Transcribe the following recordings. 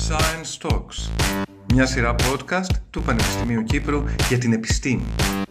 Science Talks, μια σειρά podcast του Πανεπιστημίου Κύπρου για την επιστήμη.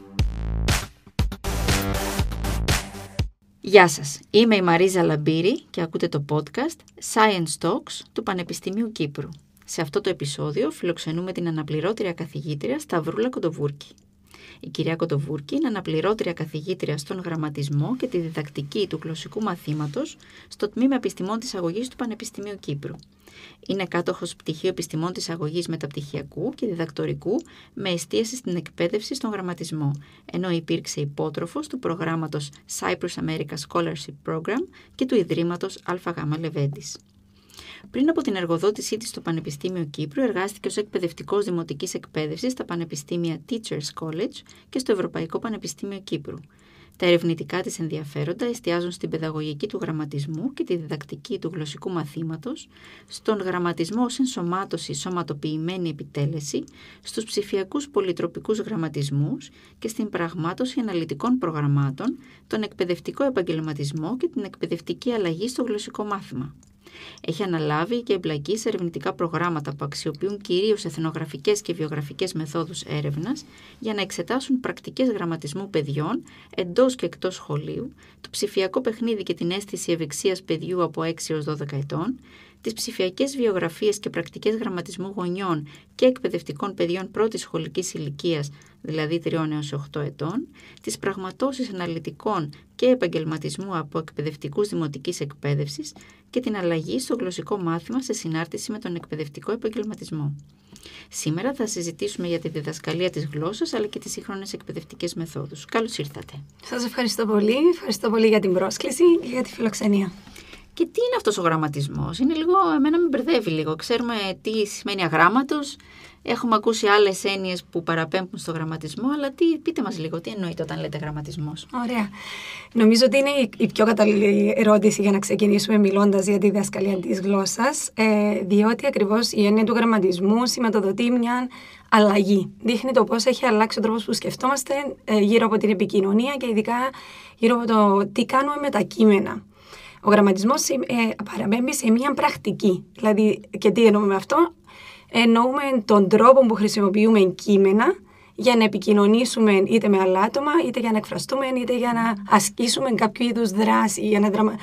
Γεια σας, είμαι η Μαρίζα Λαμπύρη και ακούτε το podcast Science Talks του Πανεπιστημίου Κύπρου. Σε αυτό το επεισόδιο φιλοξενούμε την αναπληρώτρια καθηγήτρια Σταυρούλα Κοντοβούρκη. Η κυρία Κοντοβούρκη είναι αναπληρώτρια καθηγήτρια στον γραμματισμό και τη διδακτική του γλωσσικού μαθήματος στο Τμήμα Επιστημών της Αγωγής του Πανεπιστημίου Κύπρου. Είναι κάτοχος πτυχίου Επιστημών της Αγωγής Μεταπτυχιακού και Διδακτορικού με εστίαση στην εκπαίδευση στον γραμματισμό, ενώ υπήρξε υπότροφος του προγράμματος Cyprus America Scholarship Program και του Ιδρύματος ΑΓ Λεβέντης. Πριν από την εργοδότησή της στο Πανεπιστήμιο Κύπρου, εργάστηκε ως εκπαιδευτικός δημοτικής εκπαίδευσης στα Πανεπιστήμια Teachers College και στο Ευρωπαϊκό Πανεπιστήμιο Κύπρου. Τα ερευνητικά της ενδιαφέροντα εστιάζουν στην παιδαγωγική του γραμματισμού και τη διδακτική του γλωσσικού μαθήματος, στον γραμματισμό ως ενσωμάτωση σωματοποιημένη επιτέλεση, στους ψηφιακούς πολυτροπικούς γραμματισμούς και στην πραγμάτωση αναλυτικών προγραμμάτων, τον εκπαιδευτικό επαγγελματισμό και την εκπαιδευτική αλλαγή στο γλωσσικό μάθημα. Έχει αναλάβει και εμπλακεί σε ερευνητικά προγράμματα που αξιοποιούν κυρίως εθνογραφικές και βιογραφικές μεθόδους έρευνας για να εξετάσουν πρακτικές γραμματισμού παιδιών εντός και εκτός σχολείου, το ψηφιακό παιχνίδι και την αίσθηση ευεξίας παιδιού από 6 έως 12 ετών, τις ψηφιακές βιογραφίες και πρακτικές γραμματισμού γονιών και εκπαιδευτικών παιδιών πρώτης σχολικής ηλικίας, δηλαδή 3 έως 8 ετών, τις πραγματώσεις αναλυτικών και επαγγελματισμού από εκπαιδευτικούς δημοτικής εκπαίδευσης και την αλλαγή στο γλωσσικό μάθημα σε συνάρτηση με τον εκπαιδευτικό επαγγελματισμό. Σήμερα θα συζητήσουμε για τη διδασκαλία της γλώσσας αλλά και τις σύγχρονες εκπαιδευτικές μεθόδους. Καλώς ήρθατε. Σας ευχαριστώ πολύ. Ευχαριστώ πολύ για την πρόσκληση και για τη φιλοξενία. Και τι είναι αυτός ο γραμματισμός? Είναι λίγο, εμένα με μπερδεύει λίγο. Ξέρουμε τι σημαίνει αγράμματος, έχουμε ακούσει άλλες έννοιες που παραπέμπουν στο γραμματισμό, αλλά πείτε μας λίγο, τι εννοείτε όταν λέτε γραμματισμός? Ωραία. Νομίζω ότι είναι η πιο κατάλληλη ερώτηση για να ξεκινήσουμε μιλώντας για τη διδασκαλία της γλώσσας, διότι ακριβώς η έννοια του γραμματισμού σηματοδοτεί μια αλλαγή. Δείχνει το πώς έχει αλλάξει ο τρόπος που σκεφτόμαστε γύρω από την επικοινωνία και ειδικά γύρω από το τι κάνουμε με τα κείμενα. Ο γραμματισμός παραμένει σε μια πρακτική. Δηλαδή, και τι εννοούμε με αυτό? Εννοούμε τον τρόπο που χρησιμοποιούμε κείμενα για να επικοινωνήσουμε είτε με άλλα άτομα, είτε για να εκφραστούμε, είτε για να ασκήσουμε κάποιο είδους δράση, για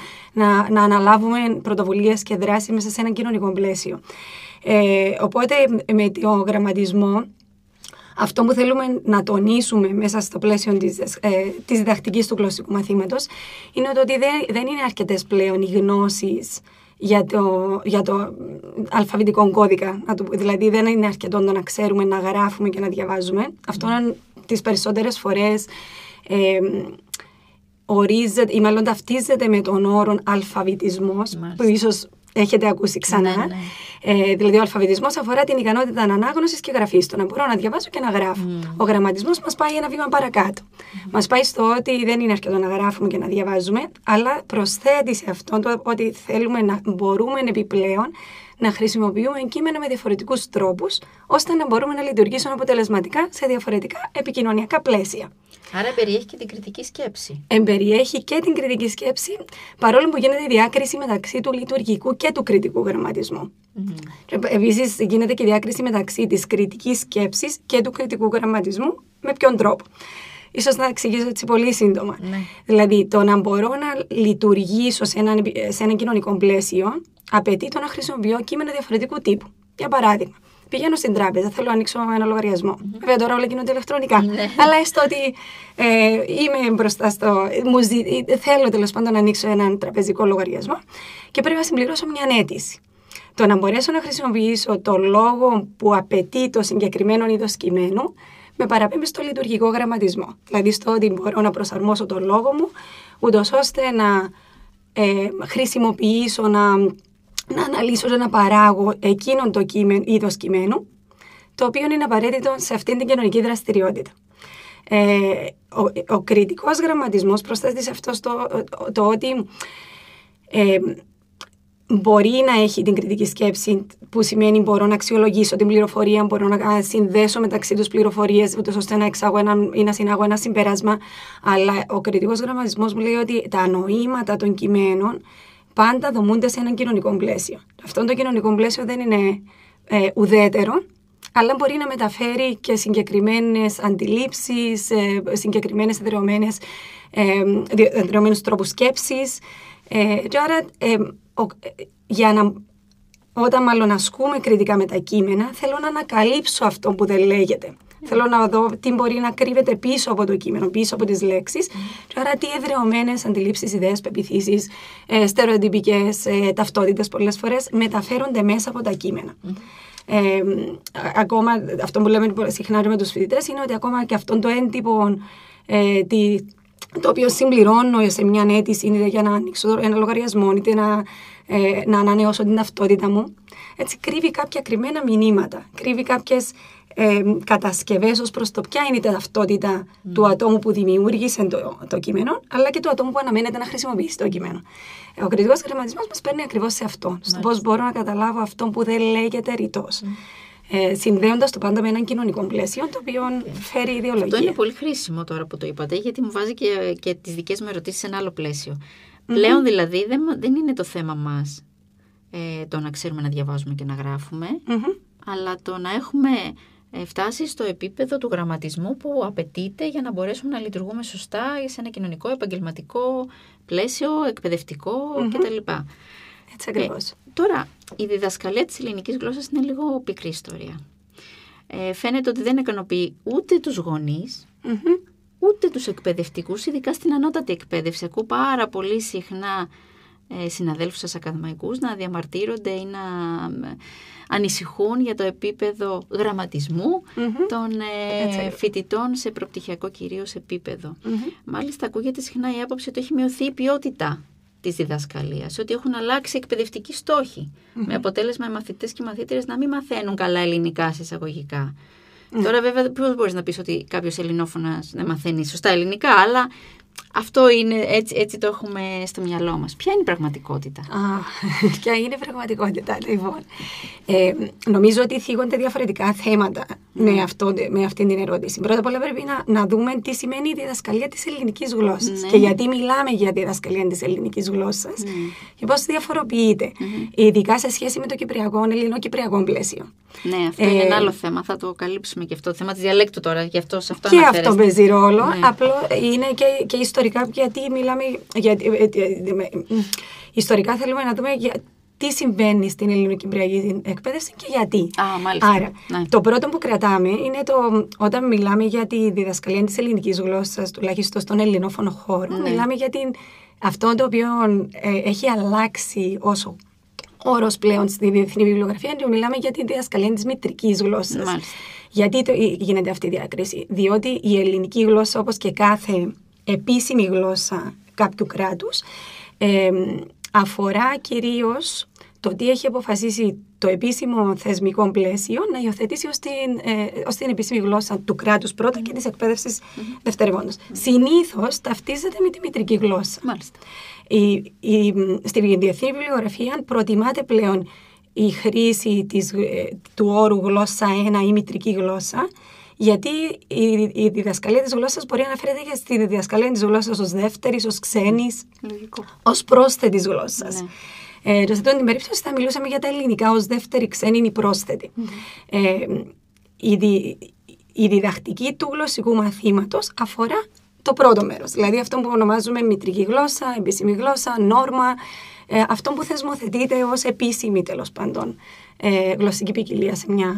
να αναλάβουμε πρωτοβουλίες και δράσεις μέσα σε ένα κοινωνικό πλαίσιο. Οπότε, με τον γραμματισμό, αυτό που θέλουμε να τονίσουμε μέσα στο πλαίσιο της διδακτικής του γλωσσικού μαθήματος είναι ότι δεν είναι αρκετές πλέον οι γνώσεις για το αλφαβητικό κώδικα. Δηλαδή δεν είναι αρκετό το να ξέρουμε να γράφουμε και να διαβάζουμε. Αυτό τις περισσότερες φορές ορίζεται ή μάλλον ταυτίζεται με τον όρο αλφαβητισμός, που ίσως έχετε ακούσει ξανά. Ναι. Δηλαδή ο αλφαβητισμός αφορά την ικανότητα ανάγνωσης και γραφής, το να μπορώ να διαβάζω και να γράφω. Ο γραμματισμός μας πάει ένα βήμα παρακάτω. Μας πάει στο ότι δεν είναι αρκετό να γράφουμε και να διαβάζουμε, αλλά προσθέτει σε αυτό το ότι θέλουμε να μπορούμε επιπλέον να χρησιμοποιούμε κείμενα με διαφορετικούς τρόπους, ώστε να μπορούμε να λειτουργήσουμε αποτελεσματικά σε διαφορετικά επικοινωνιακά πλαίσια. Άρα εμπεριέχει και την κριτική σκέψη. Εμπεριέχει και την κριτική σκέψη, παρόλο που γίνεται διάκριση μεταξύ του λειτουργικού και του κριτικού γραμματισμού. Επίσης, γίνεται και διάκριση μεταξύ της κριτικής σκέψης και του κριτικού γραμματισμού. Με ποιον τρόπο? Ίσως να εξηγήσω έτσι πολύ σύντομα. Ναι. Δηλαδή, το να μπορώ να λειτουργήσω σε ένα κοινωνικό πλαίσιο απαιτεί το να χρησιμοποιώ κείμενα διαφορετικού τύπου. Για παράδειγμα, πηγαίνω στην τράπεζα, θέλω να ανοίξω ένα λογαριασμό. Βέβαια, τώρα όλα γίνονται ηλεκτρονικά. Αλλά έστω ότι είμαι μπροστά θέλω τέλος πάντων να ανοίξω έναν τραπεζικό λογαριασμό και πρέπει να συμπληρώσω μια αίτηση. Το να μπορέσω να χρησιμοποιήσω το λόγο που απαιτεί το συγκεκριμένο είδος κειμένου με παραπέμπει στο λειτουργικό γραμματισμό. Δηλαδή στο ότι μπορώ να προσαρμόσω το λόγο μου, ούτως ώστε να χρησιμοποιήσω, να αναλύσω και να παράγω εκείνον το είδος κειμένου, το οποίο είναι απαραίτητο σε αυτήν την κοινωνική δραστηριότητα. Ο κριτικός γραμματισμός προσθέτει σε αυτό το ότι μπορεί να έχει την κριτική σκέψη, που σημαίνει μπορώ να αξιολογήσω την πληροφορία, μπορώ να συνδέσω μεταξύ τους πληροφορίες, ούτως ώστε να εξάγω ή να συνάγω ένα συμπέρασμα. Αλλά ο κριτικός γραμματισμός μου λέει ότι τα νοήματα των κειμένων πάντα δομούνται σε έναν κοινωνικό πλαίσιο. Αυτό το κοινωνικό πλαίσιο δεν είναι ουδέτερο, αλλά μπορεί να μεταφέρει και συγκεκριμένες αντιλήψεις, συγκεκριμένες εδραιωμένους τρόπους σκέψης. Και άρα, όταν μάλλον ασκούμε κριτικά με τα κείμενα, θέλω να ανακαλύψω αυτό που δεν λέγεται. Θέλω να δω τι μπορεί να κρύβεται πίσω από το κείμενο, πίσω από τις λέξεις. Και άρα τι εδραιωμένες αντιλήψεις, ιδέες, πεποιθήσεις, στερεοτυπικές ταυτότητες πολλές φορές μεταφέρονται μέσα από τα κείμενα. Ακόμα αυτό που λέμε συχνά με τους φοιτητές είναι ότι ακόμα και αυτόν το έντυπο το οποίο συμπληρώνω σε μια αίτηση, είτε για να ανοίξω ένα λογαριασμό, είτε να ανανεώσω την ταυτότητα μου, έτσι κρύβει κάποια κρυμμένα μηνύματα, κρύβει κάποιες κατασκευές ως προς το ποια είναι η ταυτότητα του ατόμου που δημιούργησε το κείμενο, αλλά και του ατόμου που αναμένεται να χρησιμοποιήσει το κείμενο. Ο κριτικός γραμματισμός μας παίρνει ακριβώς σε αυτό, στο πώς μπορώ να καταλάβω αυτό που δεν λέγεται ρητός. Συνδέοντας το πάντα με έναν κοινωνικό πλαίσιο, το οποίο φέρει ιδεολογία. Αυτό είναι πολύ χρήσιμο τώρα που το είπατε, γιατί μου βάζει και τις δικές μου ερωτήσεις σε ένα άλλο πλαίσιο. Πλέον δηλαδή δεν είναι το θέμα μας το να ξέρουμε να διαβάζουμε και να γράφουμε, αλλά το να έχουμε φτάσει στο επίπεδο του γραμματισμού που απαιτείται για να μπορέσουμε να λειτουργούμε σωστά σε ένα κοινωνικό, επαγγελματικό πλαίσιο, εκπαιδευτικό κτλ. Έτσι ακριβώς. Τώρα, η διδασκαλία της ελληνικής γλώσσας είναι λίγο πικρή ιστορία. Φαίνεται ότι δεν ικανοποιεί ούτε τους γονείς, ούτε τους εκπαιδευτικούς, ειδικά στην ανώτατη εκπαίδευση. Ακούω πάρα πολύ συχνά συναδέλφους σας ακαδημαϊκούς να διαμαρτύρονται ή να ανησυχούν για το επίπεδο γραμματισμού των φοιτητών σε προπτυχιακό κυρίως επίπεδο. Μάλιστα ακούγεται συχνά η άποψη ότι έχει μειωθεί η ποιότητα της διδασκαλίας, ότι έχουν αλλάξει εκπαιδευτικοί στόχοι, με αποτέλεσμα οι μαθητές και οι μαθήτρες να μην μαθαίνουν καλά ελληνικά σε εισαγωγικά. Τώρα βέβαια πώς μπορείς να πεις ότι κάποιος ελληνόφωνας δεν μαθαίνει σωστά ελληνικά, αλλά αυτό είναι, έτσι το έχουμε στο μυαλό μας. Ποια είναι η πραγματικότητα? Ποια είναι η πραγματικότητα, λοιπόν. Νομίζω ότι θίγονται διαφορετικά θέματα με αυτή την ερώτηση. Πρώτα απ' όλα πρέπει να δούμε τι σημαίνει η διδασκαλία της ελληνικής γλώσσας και γιατί μιλάμε για διδασκαλία της ελληνικής γλώσσας και πώς διαφοροποιείται, ειδικά σε σχέση με το κυπριακό, ελληνοκυπριακό πλαίσιο. Ναι, αυτό είναι ένα άλλο θέμα. Θα το καλύψουμε και αυτό. Το θέμα της διαλέκτου τώρα. Γι' αυτό, σε αυτό και αυτό παίζει ρόλο. Απλό είναι και ιστορικά, γιατί μιλάμε. Ιστορικά θέλουμε να δούμε τι συμβαίνει στην ελληνοκυπριακή εκπαίδευση και γιατί. Άρα, το πρώτο που κρατάμε είναι όταν μιλάμε για τη διδασκαλία της ελληνικής γλώσσας, τουλάχιστον στον ελληνόφωνο χώρο, μιλάμε για αυτό το οποίο έχει αλλάξει όσο όρος πλέον στη διεθνή βιβλιογραφία, και μιλάμε για τη διδασκαλία της μητρικής γλώσσας. Γιατί γίνεται αυτή η διάκριση? Διότι η ελληνική γλώσσα, όπως και κάθε επίσημη γλώσσα κάποιου κράτους, αφορά κυρίως το τι έχει αποφασίσει το επίσημο θεσμικό πλαίσιο να υιοθετήσει ως την επίσημη γλώσσα του κράτους πρώτα και της εκπαίδευσης δευτερευόντως. Συνήθως ταυτίζεται με τη μητρική γλώσσα. Στη διεθνή βιβλιογραφία προτιμάται πλέον η χρήση του όρου γλώσσα 1 ή μητρική γλώσσα, γιατί η διδασκαλία της γλώσσας μπορεί να αναφέρεται και στη διδασκαλία της γλώσσας ως δεύτερης, ως ξένης, ως πρόσθετης γλώσσας. Σε αυτή την περίπτωση θα μιλούσαμε για τα ελληνικά ως δεύτερη, ξένη ή πρόσθετη. Η διδακτική του γλωσσικού μαθήματος αφορά το πρώτο μέρος, δηλαδή αυτό που ονομάζουμε μητρική γλώσσα, επίσημη γλώσσα, νόρμα, αυτό που θεσμοθετείται ως επίσημη, τέλος πάντων, γλωσσική ποικιλία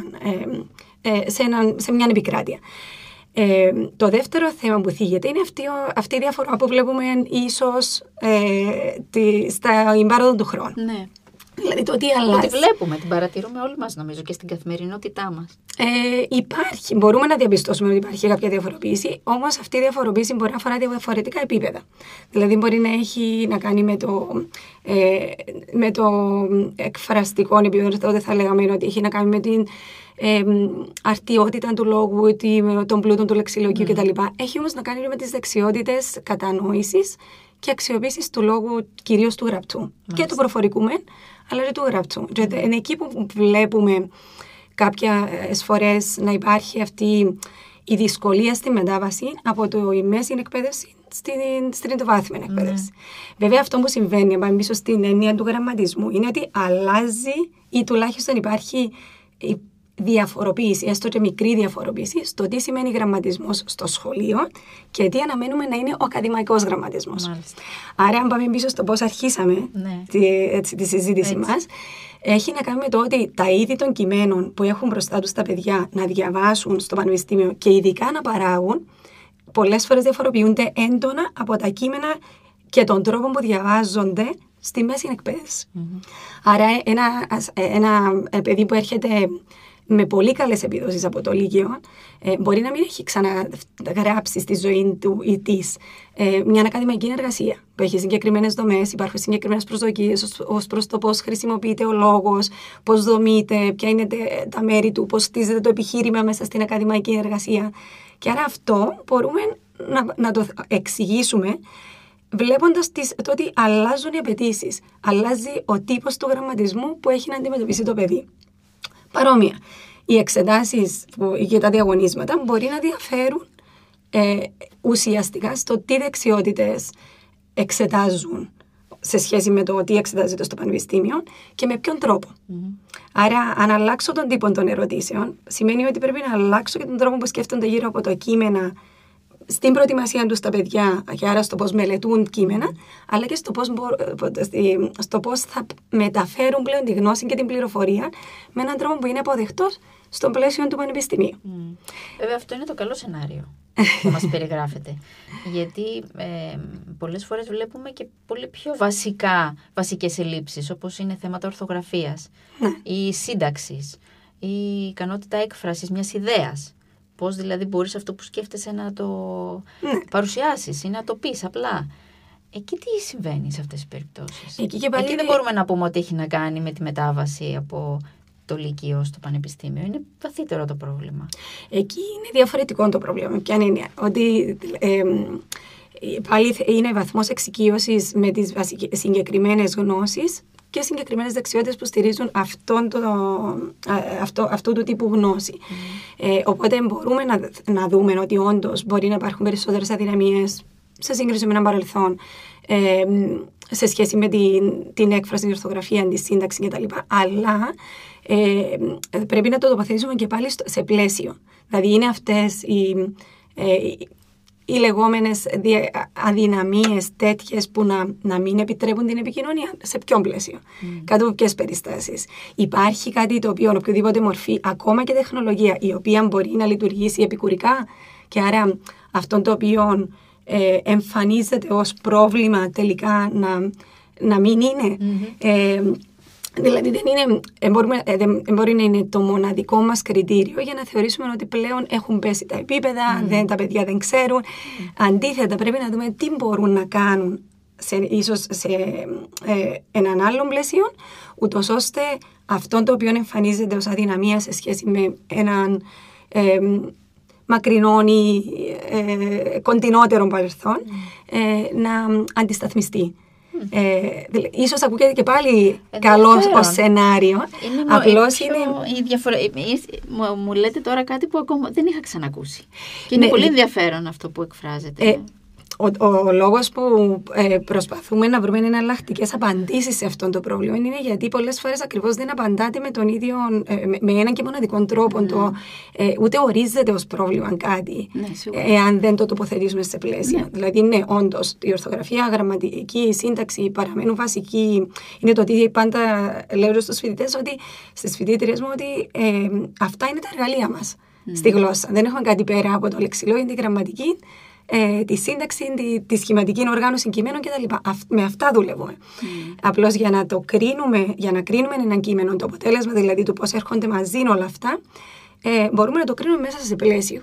σε μια επικράτεια. Το δεύτερο θέμα που θίγεται είναι αυτή η διαφορά που βλέπουμε ίσως στα εμπάροδο του χρόνου. Ναι. Δηλαδή το τι αλλάζει. Ότι βλέπουμε, την παρατηρούμε όλοι μας νομίζω και στην καθημερινότητά μας. Υπάρχει, μπορούμε να διαπιστώσουμε ότι υπάρχει κάποια διαφοροποίηση, όμως αυτή η διαφοροποίηση μπορεί να αφορά διαφορετικά επίπεδα. Δηλαδή μπορεί να έχει να κάνει με το εκφραστικό επίπεδο, τότε θα λέγαμε ότι έχει να κάνει με την αρτιότητα του λόγου, τον πλούτο του λεξιλογίου κτλ. Έχει όμως να κάνει με τις δεξιότητες κατανόησης και αξιοποίησης του λόγου, κυρίως του γραπτού. Και του προφορικού μεν, αλλά και του γραπτού. Είναι εκεί που βλέπουμε κάποιες φορές να υπάρχει αυτή η δυσκολία στη μετάβαση από η μέση εκπαίδευση στην τριτοβάθμια εκπαίδευση. Βέβαια, αυτό που συμβαίνει, πάμε πίσω στην έννοια του γραμματισμού, είναι ότι αλλάζει ή τουλάχιστον υπάρχει διαφοροποίηση, έστω και μικρή διαφοροποίηση, στο τι σημαίνει γραμματισμός στο σχολείο και τι αναμένουμε να είναι ο ακαδημαϊκός γραμματισμός. Μάλιστα. Άρα, αν πάμε πίσω στο πώς αρχίσαμε τη συζήτηση μας, έχει να κάνει με το ότι τα είδη των κειμένων που έχουν μπροστά τους τα παιδιά να διαβάσουν στο πανεπιστήμιο και ειδικά να παράγουν, πολλές φορές διαφοροποιούνται έντονα από τα κείμενα και τον τρόπο που διαβάζονται στη μέση εκπαίδευση. Άρα, ένα παιδί που έρχεται με πολύ καλές επιδόσεις από το Λύκειο, μπορεί να μην έχει ξαναγράψει στη ζωή του ή της μια ακαδημαϊκή εργασία που έχει συγκεκριμένες δομές, υπάρχουν συγκεκριμένες προσδοκίες ως προς το πώς χρησιμοποιείται ο λόγος, πώς δομείται, ποια είναι τα μέρη του, πώς στήσεται το επιχείρημα μέσα στην ακαδημαϊκή εργασία. Και άρα αυτό μπορούμε να το εξηγήσουμε βλέποντας το ότι αλλάζουν οι απαιτήσεις, αλλάζει ο τύπος του γραμματισμού που έχει να αντιμετωπίσει το παιδί. Παρόμοια, οι εξετάσεις και τα διαγωνίσματα μπορεί να διαφέρουν ουσιαστικά στο τι δεξιότητες εξετάζουν σε σχέση με το τι εξετάζεται στο πανεπιστήμιο και με ποιον τρόπο. Άρα, αν αλλάξω τον τύπο των ερωτήσεων, σημαίνει ότι πρέπει να αλλάξω και τον τρόπο που σκέφτονται γύρω από το κείμενα στην προετοιμασία τους τα παιδιά, και άρα στο πώς μελετούν κείμενα, αλλά και στο πώς θα μεταφέρουν πλέον τη γνώση και την πληροφορία με έναν τρόπο που είναι αποδεκτός στο πλαίσιο του πανεπιστημίου. Βέβαια, αυτό είναι το καλό σενάριο που μας περιγράφεται. Γιατί πολλές φορές βλέπουμε και πολύ πιο βασικές ελλείψεις, όπως είναι θέματα ορθογραφίας ή σύνταξης ή ικανότητα έκφρασης μιας ιδέας. Πώς δηλαδή μπορείς αυτό που σκέφτεσαι να το παρουσιάσεις ή να το πεις απλά. Εκεί τι συμβαίνει σε αυτές τις περιπτώσεις? Εκεί δεν μπορούμε να πούμε ότι έχει να κάνει με τη μετάβαση από το Λύκειο στο πανεπιστήμιο. Είναι βαθύτερο το πρόβλημα. Εκεί είναι διαφορετικό το πρόβλημα. Ποια είναι ότι πάλι είναι βαθμός εξοικείωσης με τις συγκεκριμένες γνώσεις και συγκεκριμένες δεξιότητες που στηρίζουν αυτού του τύπου γνώση. Οπότε μπορούμε να δούμε ότι όντως μπορεί να υπάρχουν περισσότερες αδυναμίες σε σύγκριση με έναν παρελθόν σε σχέση με την έκφραση, την ορθογραφία, τη σύνταξη κτλ. Αλλά πρέπει να το τοποθετήσουμε και πάλι σε πλαίσιο. Δηλαδή είναι αυτές οι λεγόμενες αδυναμίες τέτοιες που να μην επιτρέπουν την επικοινωνία. Σε ποιον πλαίσιο, κάτω από ποιες περιστάσεις. Υπάρχει κάτι το οποίο, οποιοδήποτε μορφή, ακόμα και τεχνολογία, η οποία μπορεί να λειτουργήσει επικουρικά και άρα αυτό το οποίο εμφανίζεται ως πρόβλημα τελικά να μην είναι. Δηλαδή δεν μπορεί να είναι το μοναδικό μας κριτήριο για να θεωρήσουμε ότι πλέον έχουν πέσει τα επίπεδα, τα παιδιά δεν ξέρουν. Αντίθετα, πρέπει να δούμε τι μπορούν να κάνουν ίσως σε έναν άλλο πλαίσιο, ούτως ώστε αυτό το οποίο εμφανίζεται ως αδυναμία σε σχέση με έναν μακρινόν ή κοντινότερο παρελθόν να αντισταθμιστεί. Ίσως ακούγεται και πάλι καλό ως σενάριο. Απλώς μου λέτε τώρα κάτι που ακόμα δεν είχα ξανακούσει. Και είναι πολύ ενδιαφέρον αυτό που εκφράζεται. Ο λόγος που προσπαθούμε να βρούμε εναλλακτικές απαντήσεις σε αυτό το πρόβλημα είναι γιατί πολλές φορές ακριβώς δεν απαντάτε με τον ίδιο, με έναν και μοναδικό τρόπο. Ούτε ορίζεται ως πρόβλημα κάτι, εάν δεν το τοποθετήσουμε σε πλαίσια. Δηλαδή, ναι, όντως, η ορθογραφία, γραμματική, η σύνταξη παραμένουν βασική. Είναι το ότι πάντα λέω στους φοιτητές, ότι στις φοιτήτριες μου, ότι αυτά είναι τα εργαλεία μας στη γλώσσα. Δεν έχουμε κάτι πέρα από το λεξιλόγιο, τη γραμματική, τη σύνταξη, τη σχηματική οργάνωση κειμένων κτλ. Με αυτά δουλεύουμε. Απλώς για να κρίνουμε ένα κείμενο, το αποτέλεσμα δηλαδή του πώς έρχονται μαζί όλα αυτά, μπορούμε να το κρίνουμε μέσα σε πλαίσιο.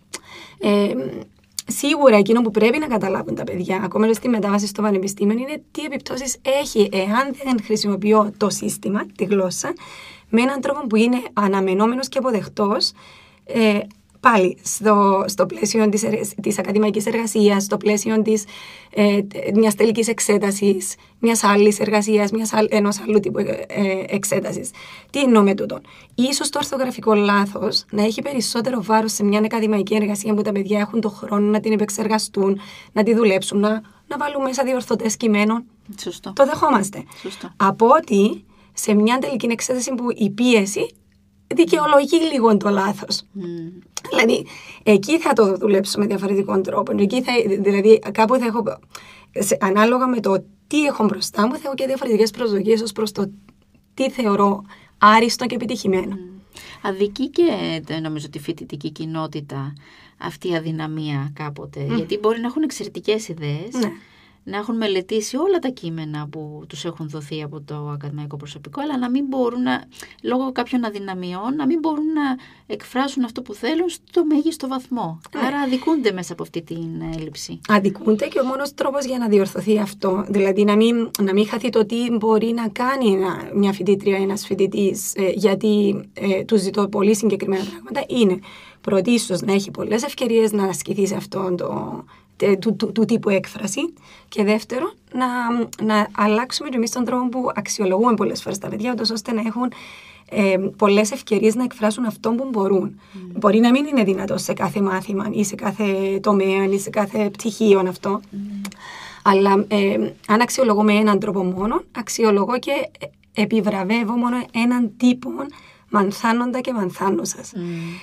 Σίγουρα εκείνο που πρέπει να καταλάβουν τα παιδιά, ακόμα στη μετάβαση στο πανεπιστήμιο, είναι τι επιπτώσεις έχει εάν δεν χρησιμοποιώ το σύστημα, τη γλώσσα, με έναν τρόπο που είναι αναμενόμενος και αποδεκτός. Πάλι στο πλαίσιο της ακαδημαϊκής εργασίας, στο πλαίσιο μιας τελικής εξέτασης, μιας άλλης εργασίας, ενός άλλου τύπου εξέτασης. Τι εννοώ με τούτο? Ίσως το ορθογραφικό λάθος να έχει περισσότερο βάρος σε μια ακαδημαϊκή εργασία που τα παιδιά έχουν τον χρόνο να την επεξεργαστούν, να τη δουλέψουν, να βάλουν μέσα διορθωτές κειμένων. Το δεχόμαστε. Σωστό. Από ότι σε μια τελική εξέταση που η πίεση δικαιολογεί λίγο το λάθος. Δηλαδή, εκεί θα το δουλέψω με διαφορετικών τρόπων. Δηλαδή, κάπου θα έχω, ανάλογα με το τι έχω μπροστά μου, θα έχω και διαφορετικές προσδοκίες ως προς το τι θεωρώ άριστο και επιτυχημένο. Αδικεί και νομίζω τη φοιτητική κοινότητα αυτή η αδυναμία κάποτε, γιατί μπορεί να έχουν εξαιρετικές ιδέες, να έχουν μελετήσει όλα τα κείμενα που τους έχουν δοθεί από το ακαδημαϊκό προσωπικό, αλλά να μην μπορούν, λόγω κάποιων αδυναμιών, να μην μπορούν να εκφράσουν αυτό που θέλουν στο μέγιστο βαθμό. Άρα αδικούνται μέσα από αυτή την έλλειψη. Αδικούνται και ο μόνος τρόπος για να διορθωθεί αυτό, δηλαδή να μην χαθεί το τι μπορεί να κάνει μια φοιτήτρια, ένας φοιτητής, γιατί του ζητώ πολύ συγκεκριμένα πράγματα, είναι πρωτίστως να έχει πολλές ευκαιρίες να ασκηθεί σε αυτόν του τύπου έκφραση, και δεύτερο να αλλάξουμε και εμείς τον τρόπο που αξιολογούμε πολλές φορές τα παιδιά, ώστε να έχουν πολλές ευκαιρίες να εκφράσουν αυτό που μπορούν. Μπορεί να μην είναι δυνατό σε κάθε μάθημα ή σε κάθε τομέα ή σε κάθε πτυχίο αυτό, αλλά αν αξιολογώ με έναν τρόπο μόνο, αξιολογώ και επιβραβεύω μόνο έναν τύπο μανθάνοντα και μανθάνουσας.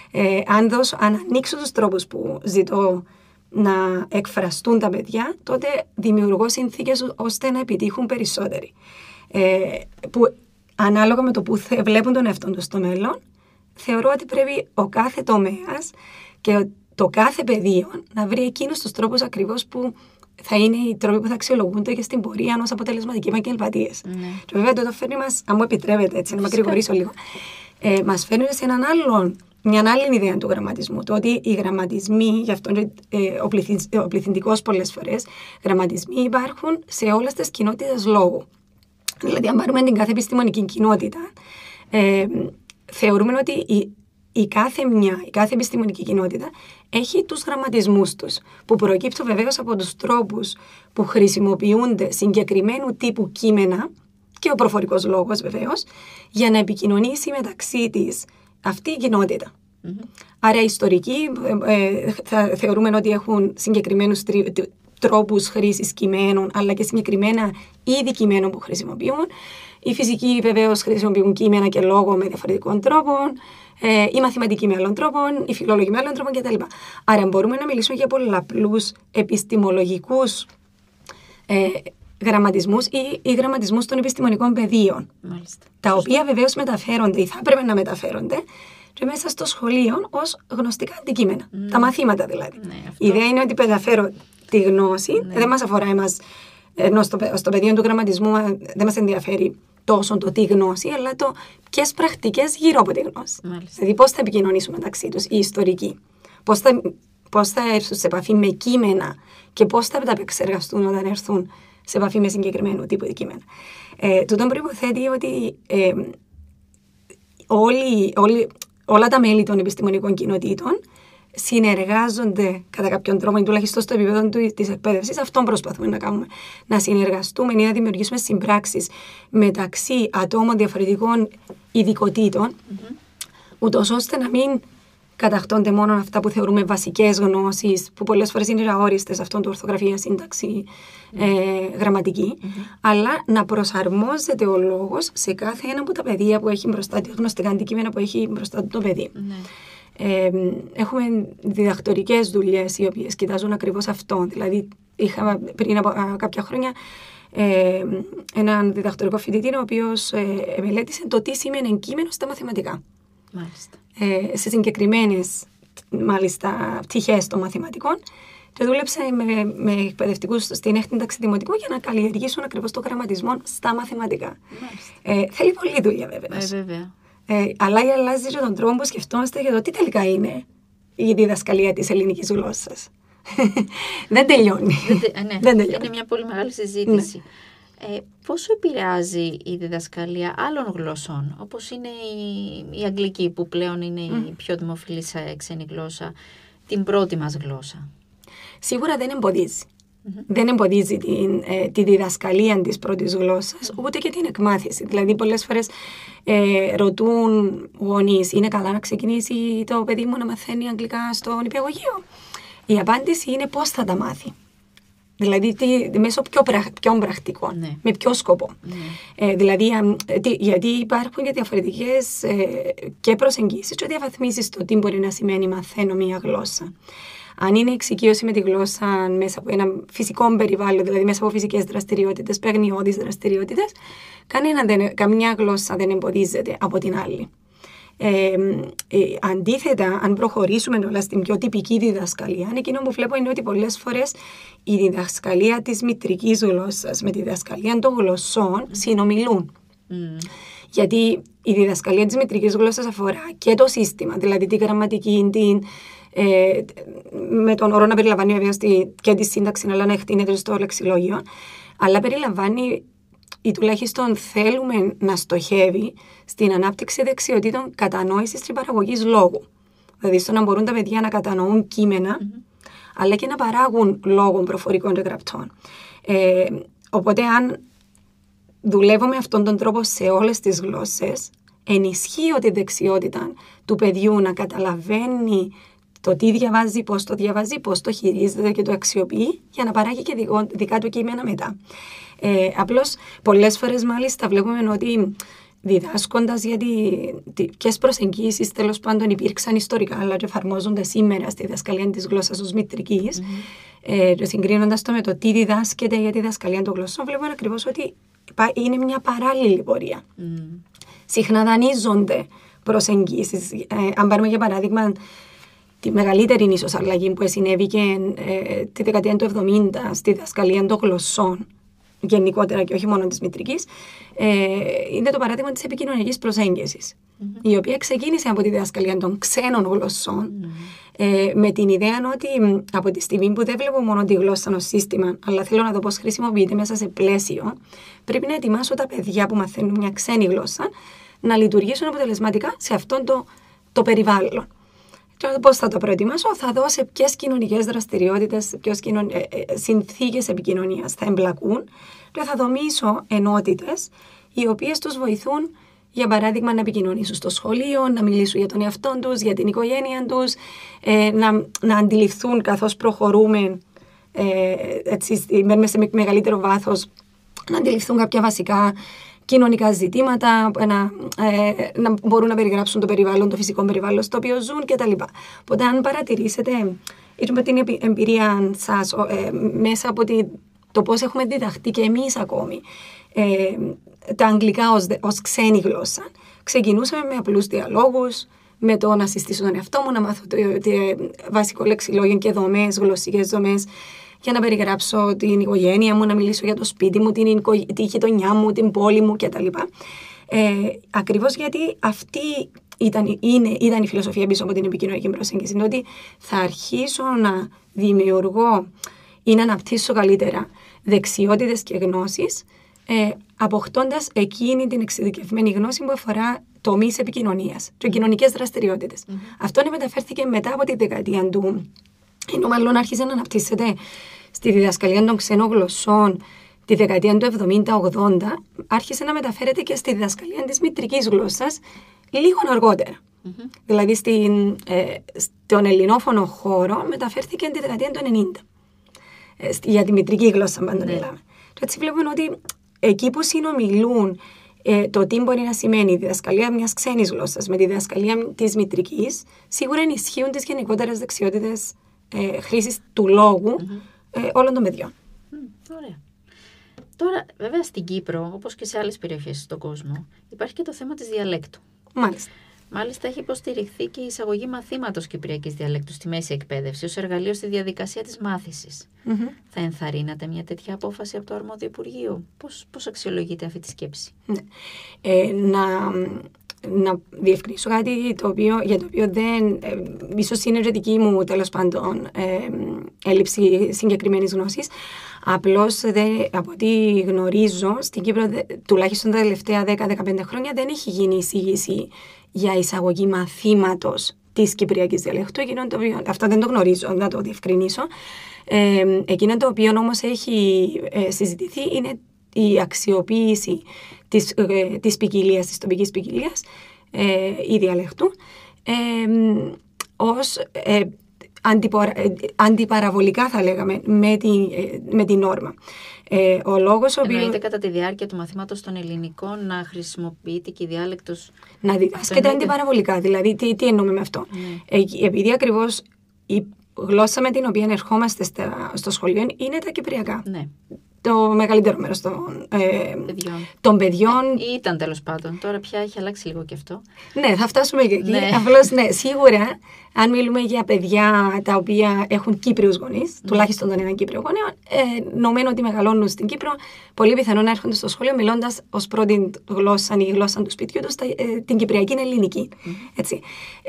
Αν ανοίξω τους τρόπους που ζητώ να εκφραστούν τα παιδιά, τότε δημιουργώ συνθήκες ώστε να επιτύχουν περισσότεροι. Που ανάλογα με το που βλέπουν τον εαυτόν τους στο μέλλον, θεωρώ ότι πρέπει ο κάθε τομέας και το κάθε πεδίο να βρει εκείνους τους τρόπους ακριβώς που θα είναι οι τρόποι που θα αξιολογούνται και στην πορεία ως αποτελεσματικοί επαγγελματίες. Και βέβαια το φέρνει μας, αν μου επιτρέπετε έτσι, να μακρηγορήσω λίγο, μας φέρνει σε μια άλλη ιδέα του γραμματισμού. Το ότι οι γραμματισμοί, γι' αυτό ο πληθυντικός πολλές φορές, γραμματισμοί υπάρχουν σε όλες τις κοινότητες λόγου. Δηλαδή, αν πάρουμε την κάθε επιστημονική κοινότητα, θεωρούμε ότι η κάθε επιστημονική κοινότητα έχει τους γραμματισμούς τους, που προκύπτουν βεβαίως από τους τρόπους που χρησιμοποιούνται συγκεκριμένου τύπου κείμενα και ο προφορικός λόγος βεβαίως, για να επικοινωνήσει μεταξύ της αυτή η κοινότητα. Άρα οι ιστορικοί θα θεωρούμε ότι έχουν συγκεκριμένους τρόπους χρήσης κειμένων, αλλά και συγκεκριμένα είδη κειμένων που χρησιμοποιούν. Οι φυσικοί βεβαίως χρησιμοποιούν κείμενα και λόγο με διαφορετικών τρόπων, οι μαθηματικοί με άλλων τρόπων, οι φιλόλογοι με άλλων τρόπων κτλ. Άρα μπορούμε να μιλήσουμε για πολλαπλούς επιστημολογικούς γραμματισμούς ή γραμματισμούς των επιστημονικών πεδίων. Μάλιστα. Τα οποία βεβαίως μεταφέρονται ή θα έπρεπε να μεταφέρονται και μέσα στο σχολείο ως γνωστικά αντικείμενα. Τα μαθήματα δηλαδή. Η ιδέα είναι ότι μεταφέρω τη γνώση, δεν μας αφορά εμάς, ενώ στο πεδίο του γραμματισμού δεν μας ενδιαφέρει τόσο το τι γνώση, αλλά το ποιες πρακτικές γύρω από τη γνώση. Μάλιστα. Δηλαδή πώς θα επικοινωνήσουμε μεταξύ τους οι ιστορικοί, πώς θα έρθουν σε επαφή με κείμενα και πώς θα τα επεξεργαστούν όταν έρθουν σε επαφή με συγκεκριμένου τύπου κείμενα. Τούτον προϋποθέτει ότι όλα τα μέλη των επιστημονικών κοινοτήτων συνεργάζονται κατά κάποιον τρόπο, τουλάχιστον στο επίπεδο της εκπαίδευσης. Αυτό προσπαθούμε να κάνουμε. Να συνεργαστούμε ή να δημιουργήσουμε συμπράξεις μεταξύ ατόμων διαφορετικών ειδικοτήτων, ούτως ώστε να μην καταχτώνται μόνο αυτά που θεωρούμε βασικές γνώσεις, που πολλές φορές είναι αόριστες, αυτόν του ορθογραφία, σύνταξη, γραμματική, αλλά να προσαρμόζεται ο λόγος σε κάθε ένα από τα παιδεία που έχει μπροστά, τα γνωστικά αντικείμενα που έχει μπροστά το παιδί. Έχουμε διδακτορικές δουλειές οι οποίες κοιτάζουν ακριβώς αυτό. Δηλαδή, είχα πριν από κάποια χρόνια έναν διδακτορικό φοιτητή, ο οποίος μελέτησε το τι σημαίνει κείμενο στα μαθηματικά. Μάλιστα. Σε συγκεκριμένες μάλιστα πτυχές των μαθηματικών, και δούλεψε με εκπαιδευτικούς στην έκτη τάξη δημοτικού για να καλλιεργήσουν ακριβώς το γραμματισμό στα μαθηματικά. Θέλει πολλή δουλειά βέβαια. Αλλά αλλάζει και τον τρόπο που σκεφτόμαστε για το τι τελικά είναι η διδασκαλία της ελληνικής γλώσσας. Δεν τελειώνει. Είναι μια πολύ μεγάλη συζήτηση. Πόσο επηρεάζει η διδασκαλία άλλων γλωσσών, όπως είναι η αγγλική, που πλέον είναι η πιο δημοφιλής ξένη γλώσσα, την πρώτη μας γλώσσα? Σίγουρα δεν εμποδίζει. Δεν εμποδίζει τη διδασκαλία της πρώτης γλώσσας, ούτε και την εκμάθηση. Δηλαδή, πολλές φορές ρωτούν γονείς, είναι καλά να ξεκινήσει το παιδί μου να μαθαίνει αγγλικά στο νηπιαγωγείο? Η απάντηση είναι πώς θα τα μάθει. Δηλαδή μέσω πιο πρακτικών, Ναι. με ποιο σκοπό. Ναι. Δηλαδή, γιατί υπάρχουν και διαφορετικές και προσεγγίσεις και διαβαθμίσεις στο τι μπορεί να σημαίνει μαθαίνω μία γλώσσα. Αν είναι εξοικείωση με τη γλώσσα μέσα από ένα φυσικό περιβάλλον, δηλαδή μέσα από φυσικές δραστηριότητες, παιχνιώδεις δραστηριότητες, καμιά γλώσσα δεν εμποδίζεται από την άλλη. Αντίθετα, αν προχωρήσουμε όλα στην πιο τυπική διδασκαλία, εκείνο που βλέπω είναι ότι πολλές φορές η διδασκαλία της μητρικής γλώσσας με τη διδασκαλία των γλωσσών συνομιλούν. Γιατί η διδασκαλία της μητρικής γλώσσας αφορά και το σύστημα, δηλαδή την γραμματική, με τον όρο να περιλαμβάνει βεβαίως και τη σύνταξη, αλλά να εκτείνεται στο λεξιλόγιο, αλλά περιλαμβάνει ή τουλάχιστον θέλουμε να στοχεύει στην ανάπτυξη δεξιοτήτων κατανόησης και παραγωγής λόγου. Δηλαδή στο να μπορούν τα παιδιά να κατανοούν κείμενα, αλλά και να παράγουν λόγων προφορικών και γραπτών. Οπότε αν δουλεύουμε αυτόν τον τρόπο σε όλες τις γλώσσες, ενισχύω τη δεξιότητα του παιδιού να καταλαβαίνει το τι διαβάζει, πώς το χειρίζεται και το αξιοποιεί για να παράγει και δικά του κείμενα μετά. Απλώς πολλές φορές μάλιστα βλέπουμε ότι διδάσκοντας για ποιες προσεγγίσεις τέλος πάντων υπήρξαν ιστορικά αλλά και εφαρμόζονται σήμερα στη διδασκαλία της γλώσσας ως μητρικής, συγκρίνοντας το με το τι διδάσκεται για τη διδασκαλία των γλωσσών, βλέπουμε ακριβώς ότι είναι μια παράλληλη πορεία. Συχνά δανείζονται προσεγγίσεις. Αν πάρουμε για παράδειγμα τη μεγαλύτερη ίσως αλλαγή που συνέβηκε τη δεκαετία του 70 στη διδασκαλία των γλωσσών, γενικότερα και όχι μόνο της μητρικής, είναι το παράδειγμα της επικοινωνιακής προσέγγισης, η οποία ξεκίνησε από τη διδασκαλία των ξένων γλωσσών, με την ιδέα ότι από τη στιγμή που δεν βλέπω μόνο τη γλώσσα ως σύστημα, αλλά θέλω να δω πώς χρησιμοποιείται μέσα σε πλαίσιο, πρέπει να ετοιμάσω τα παιδιά που μαθαίνουν μια ξένη γλώσσα να λειτουργήσουν αποτελεσματικά σε αυτόν το περιβάλλον. Και πώς θα το προετοιμάσω, θα δω σε ποιες κοινωνικές δραστηριότητες, ποιες συνθήκες επικοινωνίας θα εμπλακούν και θα δομήσω ενότητες οι οποίες τους βοηθούν, για παράδειγμα, να επικοινωνήσουν στο σχολείο, να μιλήσουν για τον εαυτό τους, για την οικογένεια τους, να αντιληφθούν καθώς προχωρούμε σε μεγαλύτερο βάθος, να αντιληφθούν κάποια βασικά κοινωνικά ζητήματα, να μπορούν να περιγράψουν το περιβάλλον, το φυσικό περιβάλλον στο οποίο ζουν κτλ. Οπότε αν παρατηρήσετε με την εμπειρία σας μέσα από το πώς έχουμε διδαχτεί και εμείς ακόμη τα αγγλικά ως ξένη γλώσσα, ξεκινούσαμε με απλούς διαλόγους, με το να συστήσω τον εαυτό μου, να μάθω το βασικό λεξιλόγιο και δομές, γλωσσικές δομές, για να περιγράψω την οικογένεια μου, να μιλήσω για το σπίτι μου, τη γειτονιά μου, την πόλη μου κτλ. Ακριβώς γιατί αυτή ήταν η φιλοσοφία πίσω από την επικοινωνιακή προσέγγιση. Είναι ότι θα αρχίσω να δημιουργώ ή να αναπτύσσω καλύτερα δεξιότητες και γνώσεις, αποκτώντας εκείνη την εξειδικευμένη γνώση που αφορά τομείς επικοινωνίας και κοινωνικές δραστηριότητες. Αυτό μεταφέρθηκε μετά από τη δεκαετία του, ενώ μάλλον άρχισε να αναπτύσσεται στη διδασκαλία των ξένων γλωσσών τη δεκαετία του 70-80, άρχισε να μεταφέρεται και στη διδασκαλία της μητρικής γλώσσας λίγο αργότερα. Δηλαδή στον ελληνόφωνο χώρο μεταφέρθηκε τη δεκαετία του 90 για τη μητρική γλώσσα, πάντα μιλάμε. Και έτσι βλέπουμε ότι εκεί που συνομιλούν το τι μπορεί να σημαίνει η διδασκαλία μιας ξένης γλώσσας με τη διδασκαλία της μητρικής, σίγουρα ενισχύουν τις γενικότερες δεξιότητες χρήσης του λόγου όλων των παιδιών. Ωραία. Τώρα, βέβαια, στην Κύπρο, όπως και σε άλλες περιοχές στον κόσμο, υπάρχει και το θέμα της διαλέκτου. Μάλιστα, έχει υποστηριχθεί και η εισαγωγή μαθήματος κυπριακής διαλέκτου στη μέση εκπαίδευση ως εργαλείο στη διαδικασία της μάθησης. Θα ενθαρρύνατε μια τέτοια απόφαση από το αρμόδιο Υπουργείο? Πώς αξιολογείτε αυτή τη σκέψη? Να διευκρινίσω κάτι για το οποίο δεν, ίσως είναι και δική μου τέλος πάντων έλλειψη συγκεκριμένης γνώσης. Απλώς από ό,τι γνωρίζω στην Κύπρο, τουλάχιστον τα τελευταία 10-15 χρόνια, δεν έχει γίνει εισήγηση για εισαγωγή μαθήματος της κυπριακής διαλέκτου. Αυτό δεν το γνωρίζω, να το διευκρινίσω. Εκείνο το οποίο όμως έχει συζητηθεί είναι η αξιοποίηση της ποικιλίας, της τοπικής ποικιλίας ή διαλέκτου, ως αντιπαραβολικά, θα λέγαμε, με την νόρμα. Ο λόγος ο οποίος... Εννοείται κατά τη διάρκεια του μαθήματος των ελληνικών να χρησιμοποιείται και η διάλεκτος... Να διδάσκεται αντιπαραβολικά. Δηλαδή, τι εννοούμε με αυτό. Επειδή ακριβώς η γλώσσα με την οποία ερχόμαστε στο σχολείο είναι τα κυπριακά. Ναι. Το μεγαλύτερο μέρος των παιδιών. Ήταν τέλος πάντων. Τώρα πια έχει αλλάξει λίγο και αυτό. Ναι, θα φτάσουμε και εκεί. Ναι. Απλώς, ναι, σίγουρα, αν μιλούμε για παιδιά τα οποία έχουν Κύπριους γονείς, τουλάχιστον τον έναν Κύπριο γονέα, νομίζουν ότι μεγαλώνουν στην Κύπρο, πολύ πιθανόν να έρχονται στο σχολείο μιλώντας ως πρώτη γλώσσα ή γλώσσα του σπιτιού τους την κυπριακή ελληνική. Έτσι.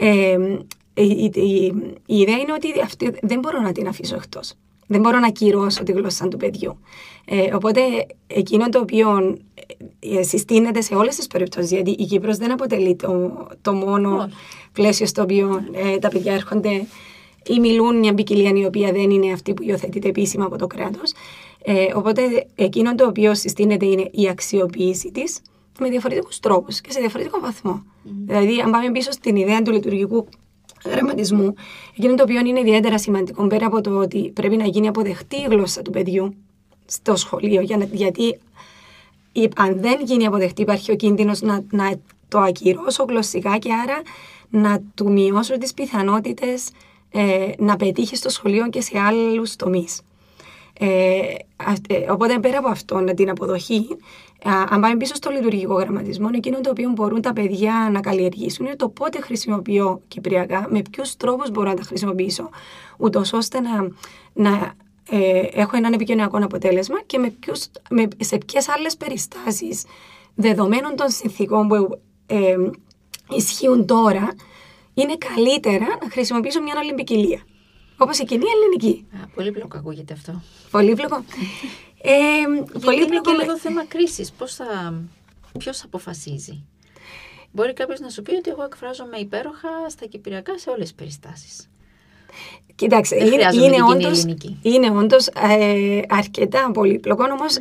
Η ιδέα είναι ότι αυτή δεν μπορώ να την αφήσω εκτός. Δεν μπορώ να ακυρώσω τη γλώσσα του παιδιού. Οπότε εκείνο το οποίο συστήνεται σε όλες τις περιπτώσεις, γιατί η Κύπρος δεν αποτελεί το μόνο πλαίσιο στο οποίο τα παιδιά έρχονται ή μιλούν μια ποικιλία η οποία δεν είναι αυτή που υιοθετείται επίσημα από το κράτος. Οπότε εκείνο το οποίο συστήνεται είναι η αξιοποίηση της με διαφορετικούς τρόπους και σε διαφορετικό βαθμό. Δηλαδή, αν πάμε πίσω στην ιδέα του λειτουργικού γραμματισμού, εκείνο το οποίο είναι ιδιαίτερα σημαντικό, πέρα από το ότι πρέπει να γίνει αποδεκτή η γλώσσα του παιδιού στο σχολείο, γιατί αν δεν γίνει αποδεκτή υπάρχει ο κίνδυνος να το ακυρώσω γλωσσικά και άρα να του μειώσω τις πιθανότητες να πετύχει στο σχολείο και σε άλλους τομείς. Οπότε πέρα από αυτό, την αποδοχή, αν πάμε πίσω στο λειτουργικό γραμματισμό, εκείνο το οποίο μπορούν τα παιδιά να καλλιεργήσουν είναι το πότε χρησιμοποιώ κυπριακά, με ποιους τρόπους μπορώ να τα χρησιμοποιήσω, ούτως ώστε να έχω έναν επικοινωνιακό αποτέλεσμα και σε ποιες άλλες περιστάσεις δεδομένων των συνθήκων που ισχύουν τώρα είναι καλύτερα να χρησιμοποιήσω μια άλλη ποικιλία. Όπως η κοινή ελληνική. Πολύπλοκο ακούγεται αυτό. Πολύπλοκο. Είναι και λίγο θέμα κρίσης. Ποιος αποφασίζει. Μπορεί κάποιος να σου πει ότι εγώ εκφράζομαι υπέροχα στα κυπριακά σε όλες τις περιστάσεις. Κοιτάξτε, είναι όντως αρκετά πολύπλοκο, όμως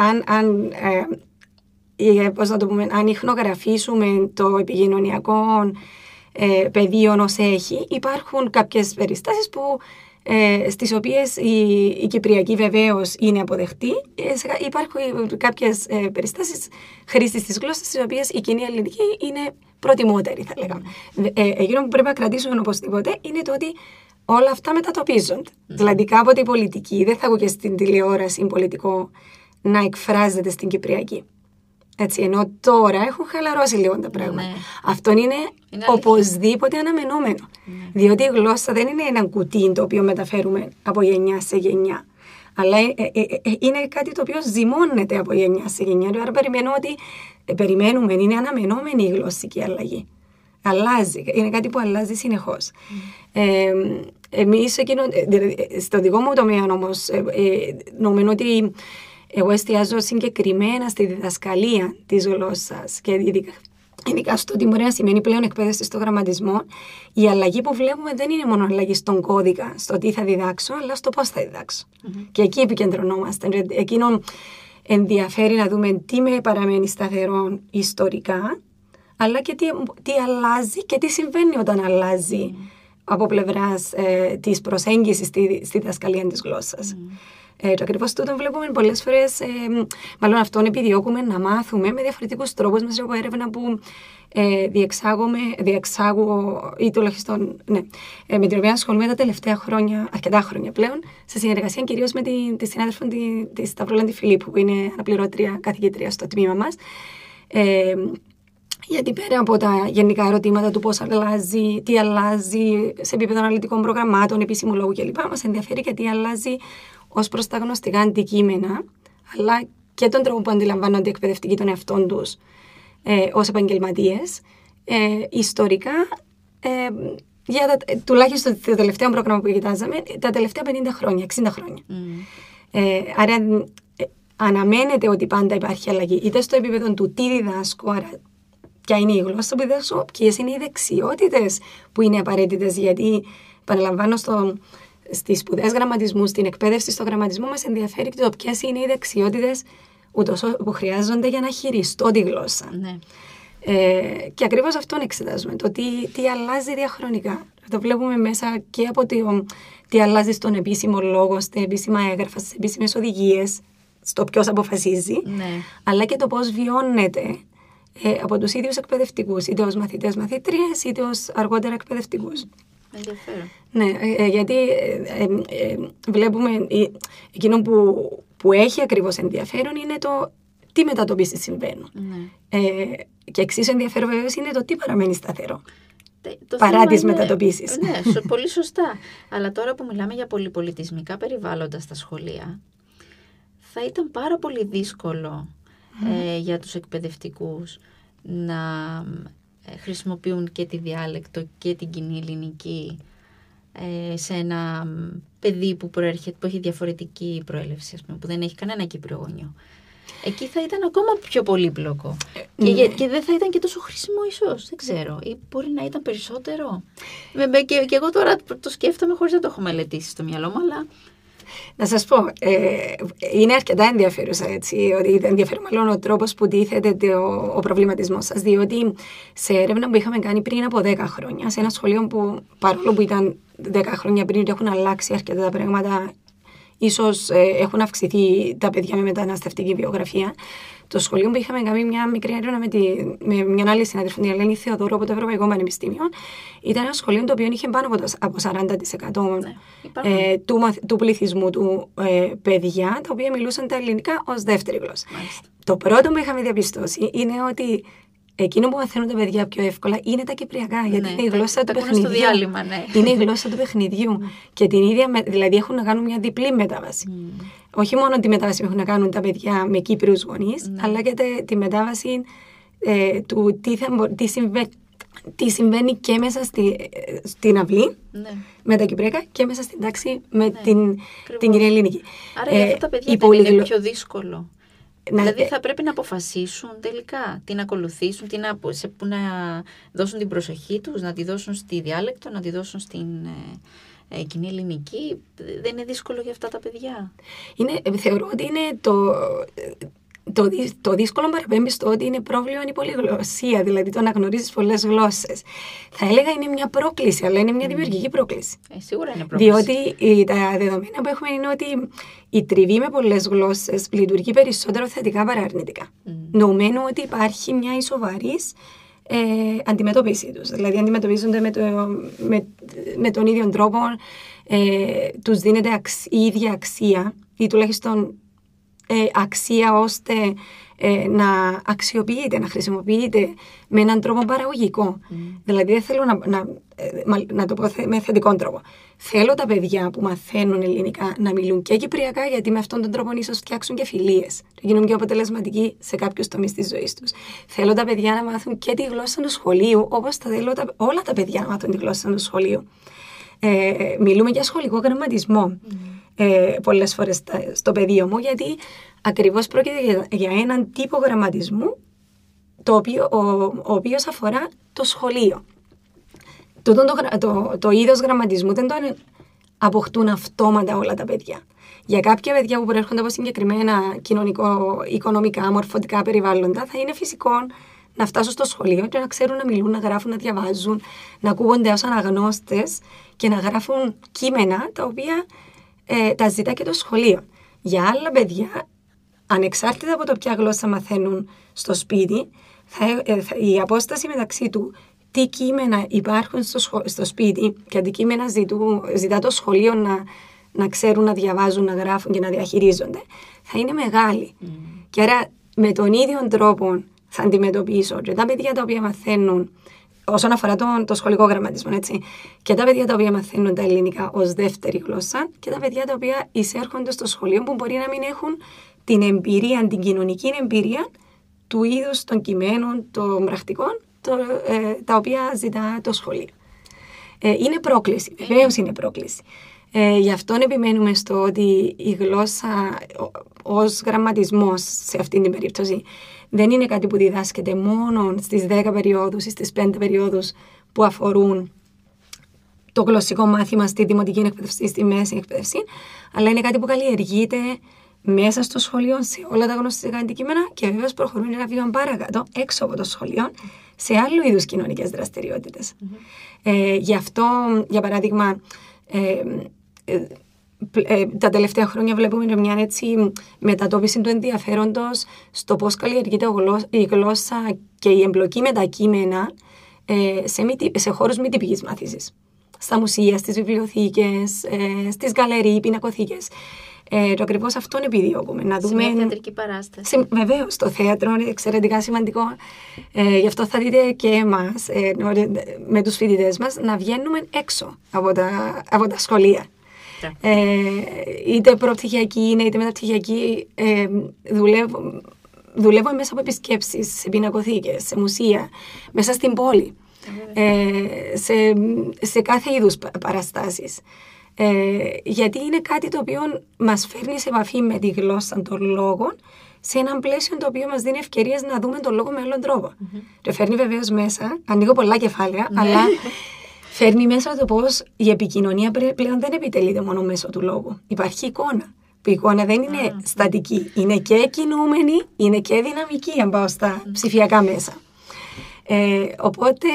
αν ιχνογραφήσουμε το επικοινωνιακό πεδίο ως έχει, υπάρχουν κάποιες περιστάσεις στις οποίες η κυπριακή βεβαίως είναι αποδεκτή. Υπάρχουν κάποιες περιστάσεις χρήσης της γλώσσας στις οποίες η κοινή ελληνική είναι προτιμότερη, θα λέγαμε. Εκείνο που πρέπει να κρατήσουμε οπωσδήποτε είναι το ότι όλα αυτά μετατοπίζονται. Δηλαδή κάποτε η πολιτική, δεν θα ακούω και στην τηλεόραση πολιτικό να εκφράζεται στην κυπριακή. Έτσι, ενώ τώρα έχουν χαλαρώσει λίγο τα πράγματα. Ναι. Αυτό είναι οπωσδήποτε αναμενόμενο. Ναι. Διότι η γλώσσα δεν είναι ένα κουτί το οποίο μεταφέρουμε από γενιά σε γενιά. Αλλά είναι κάτι το οποίο ζυμώνεται από γενιά σε γενιά. Άρα περιμένουμε, είναι αναμενόμενη η γλωσσική αλλαγή. Αλλάζει, είναι κάτι που αλλάζει συνεχώς. Εμείς στο δικό μου τομέα όμως, νομίζω ότι εγώ εστιάζω συγκεκριμένα στη διδασκαλία της γλώσσας και ειδικά στο τι μπορεί να σημαίνει πλέον εκπαίδευση στο γραμματισμό. Η αλλαγή που βλέπουμε δεν είναι μόνο αλλαγή στον κώδικα, στο τι θα διδάξω, αλλά στο πώς θα διδάξω. Και εκεί επικεντρωνόμαστε. Εκείνον ενδιαφέρει να δούμε τι με παραμένει σταθερό ιστορικά, αλλά και τι αλλάζει και τι συμβαίνει όταν αλλάζει από πλευράς της προσέγγισης στη διδασκαλία της γλώσσας. Και ακριβώς τούτο βλέπουμε πολλές φορές, μάλλον αυτόν επιδιώκουμε να μάθουμε με διαφορετικούς τρόπους μέσα από έρευνα που διεξάγω ή τουλάχιστον με την οποία ασχολούμαι τα τελευταία χρόνια, αρκετά χρόνια πλέον, σε συνεργασία κυρίως με τη συνάδελφο τη Σταυρόλα Φιλίππου, που είναι αναπληρώτρια καθηγήτρια στο τμήμα μας. Γιατί πέρα από τα γενικά ερωτήματα του πώς αλλάζει, τι αλλάζει σε επίπεδο αναλυτικών προγραμμάτων, επίσημου λόγου κλπ., μας ενδιαφέρει και τι αλλάζει ως προς τα γνωστικά αντικείμενα, αλλά και τον τρόπο που αντιλαμβάνονται οι εκπαιδευτικοί των εαυτών τους ως επαγγελματίες, ιστορικά, τουλάχιστον το τελευταίο πρόγραμμα που κοιτάζαμε, τα τελευταία 50 χρόνια, 60 χρόνια. Άρα αναμένεται ότι πάντα υπάρχει αλλαγή, είτε στο επίπεδο του τι διδάσκω, άρα ποια είναι η γλώσσα που διδάσκω, ποιες είναι οι δεξιότητες που είναι απαραίτητες, γιατί παραλαμβάνω στις σπουδές γραμματισμού, στην εκπαίδευση στο γραμματισμό, μας ενδιαφέρει και το ποιες είναι οι δεξιότητες που χρειάζονται για να χειριστώ τη γλώσσα. Ναι. Και ακριβώς αυτόν εξετάζουμε, το τι αλλάζει διαχρονικά. Το βλέπουμε μέσα και από τι αλλάζει στον επίσημο λόγο, στα επίσημα έγγραφα, στις επίσημες οδηγίες, στο ποιος αποφασίζει, αλλά και το πώς βιώνεται από τους ίδιους εκπαιδευτικούς, είτε ως μαθητές, μαθήτριες, είτε ως αργότερα εκπαιδευτικούς. Ενδιαφέρον. Ναι, γιατί βλέπουμε εκείνο που έχει ακριβώς ενδιαφέρον είναι το τι μετατοπίσεις συμβαίνουν. Και εξίσου ενδιαφέρον βεβαίως είναι το τι παραμένει σταθερό. Παρά τις μετατοπίσεις. Ναι, πολύ σωστά. Αλλά τώρα που μιλάμε για πολυπολιτισμικά περιβάλλοντα στα σχολεία, θα ήταν πάρα πολύ δύσκολο για τους εκπαιδευτικούς να χρησιμοποιούν και τη διάλεκτο και την κοινή ελληνική σε ένα παιδί που έχει διαφορετική προέλευση, ας πούμε, που δεν έχει κανένα κύπριο γονιό. Εκεί θα ήταν ακόμα πιο πολύπλοκο. Και δεν θα ήταν και τόσο χρήσιμο ίσως, δεν ξέρω. Ή μπορεί να ήταν περισσότερο. Και εγώ τώρα το σκέφτομαι χωρίς να το έχω μελετήσει στο μυαλό μου, αλλά... Να σας πω, είναι αρκετά ενδιαφέρουσα, έτσι, ότι ενδιαφέρον μάλλον ο τρόπος που τίθεται ο προβληματισμός σας, διότι σε έρευνα που είχαμε κάνει πριν από 10 χρόνια, σε ένα σχολείο που παρόλο που ήταν 10 χρόνια πριν, έχουν αλλάξει αρκετά τα πράγματα, ίσως έχουν αυξηθεί τα παιδιά με μεταναστευτική βιογραφία. Το σχολείο που είχαμε κάνει μια μικρή έρευνα με μια άλλη συνάδελφο, την Ελένη Θεοδόρου από το Ευρωπαϊκό Πανεπιστήμιο, ήταν ένα σχολείο το οποίο είχε πάνω από 40% του πληθυσμού του παιδιά, τα οποία μιλούσαν τα ελληνικά ως δεύτερη γλώσσα. Το πρώτο που είχαμε διαπιστώσει είναι ότι εκείνο που μαθαίνουν τα παιδιά πιο εύκολα είναι τα κυπριακά, γιατί είναι η γλώσσα του παιχνιδιού. Στο διάλειμμα, είναι η γλώσσα του παιχνιδιού. Και την ίδια, δηλαδή έχουν να κάνουν μια διπλή μετάβαση. Όχι μόνο τη μετάβαση που έχουν να κάνουν τα παιδιά με Κύπριους γονείς, αλλά και τη μετάβαση του τι συμβαίνει και μέσα στην αυλή με τα κυπριακά και μέσα στην τάξη με την κοινή ελληνική. Άρα για αυτά τα παιδιά δεν είναι πιο δύσκολο. Δηλαδή θα πρέπει να αποφασίσουν τελικά τι να ακολουθήσουν, πού να δώσουν την προσοχή τους, να τη δώσουν στη διάλεκτο, να τη δώσουν στην κοινή ελληνική. Δεν είναι δύσκολο για αυτά τα παιδιά? Θεωρώ ότι είναι το δύσκολο παραπέμπει στο ότι είναι πρόβλημα η πολυγλωσσία, δηλαδή το να γνωρίζεις πολλές γλώσσες. Θα έλεγα είναι μια πρόκληση, αλλά είναι μια δημιουργική πρόκληση. Σίγουρα είναι πρόκληση. Διότι τα δεδομένα που έχουμε είναι ότι η τριβή με πολλές γλώσσες λειτουργεί περισσότερο θετικά παρά αρνητικά. Νοουμένου ότι υπάρχει μια ισοβαρής αντιμετώπιση τους. Δηλαδή αντιμετωπίζονται με τον ίδιο τρόπο, τους δίνεται η ίδια αξία ή τουλάχιστον αξία ώστε να αξιοποιείται, να χρησιμοποιείται με έναν τρόπο παραγωγικό. Δηλαδή δεν θέλω να το πω με θετικό τρόπο. Θέλω τα παιδιά που μαθαίνουν ελληνικά να μιλούν και κυπριακά, γιατί με αυτόν τον τρόπο ίσως φτιάξουν και φιλίες και γίνουν πιο αποτελεσματικοί σε κάποιους τομείς της ζωής τους. Θέλω τα παιδιά να μάθουν και τη γλώσσα του σχολείου, όπως θα θέλω όλα τα παιδιά να μάθουν τη γλώσσα του σχολείου. Μιλούμε για σχολικό γραμματισμό πολλές φορές στο πεδίο μου, γιατί ακριβώς πρόκειται για έναν τύπο γραμματισμού ο οποίος αφορά το σχολείο. Το είδος γραμματισμού δεν το αποκτούν αυτόματα όλα τα παιδιά. Για κάποια παιδιά που προέρχονται από συγκεκριμένα κοινωνικό-οικονομικά, μορφωτικά περιβάλλοντα, θα είναι φυσικό να φτάσουν στο σχολείο και να ξέρουν να μιλούν, να γράφουν, να διαβάζουν, να ακούγονται ως αναγνώστες και να γράφουν κείμενα τα οποία τα ζητά και το σχολείο. Για άλλα παιδιά, ανεξάρτητα από το ποια γλώσσα μαθαίνουν στο σπίτι, η απόσταση μεταξύ του τι κείμενα υπάρχουν στο σπίτι και αντικείμενα ζητά το σχολείο να ξέρουν, να διαβάζουν, να γράφουν και να διαχειρίζονται, θα είναι μεγάλη. Και άρα με τον ίδιο τρόπο θα αντιμετωπίσω και τα παιδιά τα οποία μαθαίνουν, όσον αφορά το σχολικό γραμματισμό, έτσι, και τα παιδιά τα οποία μαθαίνουν τα ελληνικά ως δεύτερη γλώσσα και τα παιδιά τα οποία εισέρχονται στο σχολείο που μπορεί να μην έχουν την εμπειρία, την κοινωνική εμπειρία του είδους των κειμένων, των πρακτικών, τα οποία ζητά το σχολείο. Είναι πρόκληση, βεβαίως είναι πρόκληση. Γι' αυτό επιμένουμε στο ότι η γλώσσα ως γραμματισμός σε αυτήν την περίπτωση δεν είναι κάτι που διδάσκεται μόνο στις 10 περιόδους ή στις 5 περιόδους που αφορούν το γλωσσικό μάθημα στη δημοτική εκπαίδευση, στη μέση εκπαίδευση, αλλά είναι κάτι που καλλιεργείται μέσα στο σχολείο, σε όλα τα γνωστικά αντικείμενα και βεβαίως προχωρούν ένα βήμα παρακάτω, έξω από το σχολείο, σε άλλου είδους κοινωνικές δραστηριότητες. Γι' αυτό, για παράδειγμα, τα τελευταία χρόνια βλέπουμε μια έτσι μετατόπιση του ενδιαφέροντος στο πώς καλλιεργείται η γλώσσα και η εμπλοκή με τα κείμενα σε χώρους μη τυπικής μάθησης. Στα μουσεία, στις βιβλιοθήκες, στις γκαλερί, πινακοθήκες. Το ακριβώς αυτόν επιδιώκουμε. Να δούμε... Σε μια θεατρική παράσταση. Βεβαίως, το θέατρο είναι εξαιρετικά σημαντικό. Γι' αυτό θα δείτε και εμάς, με τους φοιτητές μας, να βγαίνουμε έξω από τα σχολεία. Είτε προπτυχιακή είναι, είτε μεταπτυχιακή, δουλεύω μέσα από επισκέψεις, σε πινακοθήκες, σε μουσεία, μέσα στην πόλη, σε κάθε είδους παραστάσεις. Γιατί είναι κάτι το οποίο μας φέρνει σε επαφή με τη γλώσσα των λόγων, σε έναν πλαίσιο το οποίο μας δίνει ευκαιρίες να δούμε τον λόγο με άλλον τρόπο. Το φέρνει βεβαίως μέσα, ανοίγω πολλά κεφάλαια, αλλά φέρνει μέσα το πώς η επικοινωνία πλέον δεν επιτελείται μόνο μέσω του λόγου. Υπάρχει εικόνα. Η εικόνα δεν είναι στατική. Είναι και κινούμενη, είναι και δυναμική, αν πάω στα ψηφιακά μέσα. Οπότε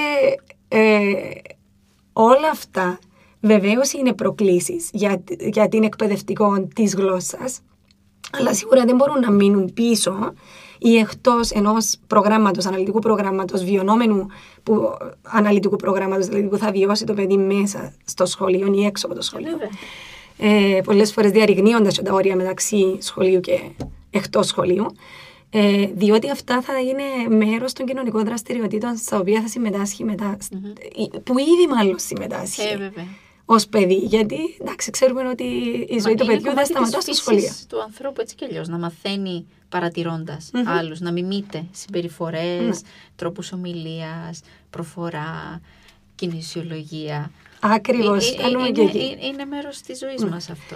όλα αυτά βεβαίως είναι προκλήσεις για την εκπαιδευτικό της γλώσσας, αλλά σίγουρα δεν μπορούν να μείνουν πίσω ή εκτός ενός προγράμματος, αναλυτικού προγράμματος, βιωνόμενου αναλυτικού προγράμματος, δηλαδή που θα βιώσει το παιδί μέσα στο σχολείο ή έξω από το σχολείο. Πολλές φορές διαρριγνύοντας τα όρια μεταξύ σχολείου και εκτός σχολείου, διότι αυτά θα είναι μέρος των κοινωνικών δραστηριοτήτων στα οποία θα συμμετάσχει μετά, που ήδη μάλλον συμμετάσχει ως παιδί. Γιατί, εντάξει, ξέρουμε ότι η ζωή του παιδιού δεν σταματά στο σχολείο. Είναι του ανθρώπου έτσι κι αλλιώς, να μαθαίνει παρατηρώντας άλλους, να μιμείται συμπεριφορές, τρόπους ομιλίας, προφορά, κινησιολογία. Ακριβώς. Είναι μέρος της ζωής μας αυτό.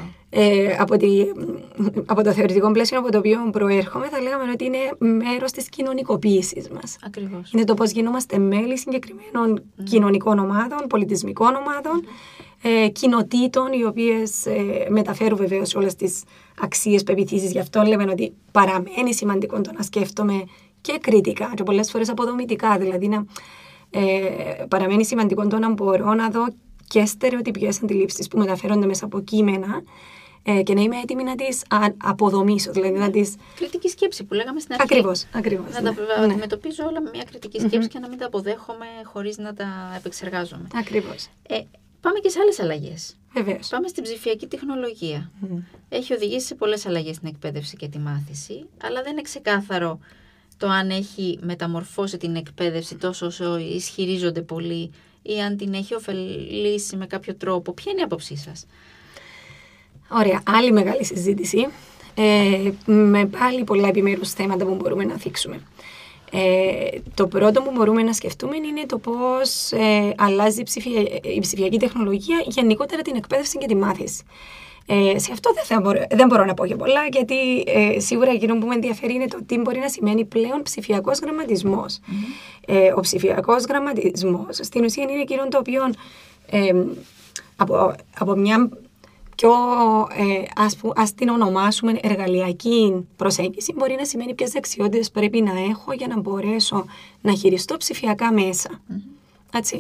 Από το θεωρητικό πλαίσιο από το οποίο προέρχομαι, θα λέγαμε ότι είναι μέρος της κοινωνικοποίησης μας. Ακριβώς. Είναι το πώς γινόμαστε μέλη συγκεκριμένων κοινωνικών ομάδων, πολιτισμικών ομάδων, κοινοτήτων, οι οποίες μεταφέρουν βεβαίως όλες τις αξίες, πεποιθήσεις. Γι' αυτό λέμε ότι παραμένει σημαντικό το να σκέφτομαι και κριτικά και πολλές φορές αποδομητικά. Δηλαδή παραμένει σημαντικό το να μπορώ να δω και στερεοτυπικές αντιλήψεις που μεταφέρονται μέσα από κείμενα και να είμαι έτοιμη να τις αποδομήσω. Δηλαδή να τις... Κριτική σκέψη που λέγαμε στην αρχή. Ακριβώς. Να τα αντιμετωπίζω όλα με μια κριτική σκέψη και να μην τα αποδέχομαι χωρίς να τα επεξεργάζομαι. Ακριβώς. Πάμε και σε άλλες αλλαγές. Βεβαίως. Πάμε στην ψηφιακή τεχνολογία. Έχει οδηγήσει σε πολλές αλλαγές στην εκπαίδευση και τη μάθηση, αλλά δεν είναι ξεκάθαρο το αν έχει μεταμορφώσει την εκπαίδευση τόσο όσο ισχυρίζονται πολλοί ή αν την έχει ωφελήσει με κάποιο τρόπο. Ποια είναι η άποψή σας? Ωραία, άλλη μεγάλη συζήτηση με πάλι πολλά επιμέρους θέματα που μπορούμε να θίξουμε. Το πρώτο που μπορούμε να σκεφτούμε είναι το πώς αλλάζει η ψηφιακή τεχνολογία γενικότερα την εκπαίδευση και τη μάθηση. Σε αυτό δεν μπορώ να πω και πολλά, γιατί σίγουρα εκείνο που με ενδιαφέρει είναι το τι μπορεί να σημαίνει πλέον ψηφιακός γραμματισμός. Ο ψηφιακός γραμματισμός στην ουσία είναι εκείνο το οποίο από μια πιο, ας την ονομάσουμε, εργαλειακή προσέγγιση, μπορεί να σημαίνει ποιες δεξιότητες πρέπει να έχω για να μπορέσω να χειριστώ ψηφιακά μέσα. Έτσι.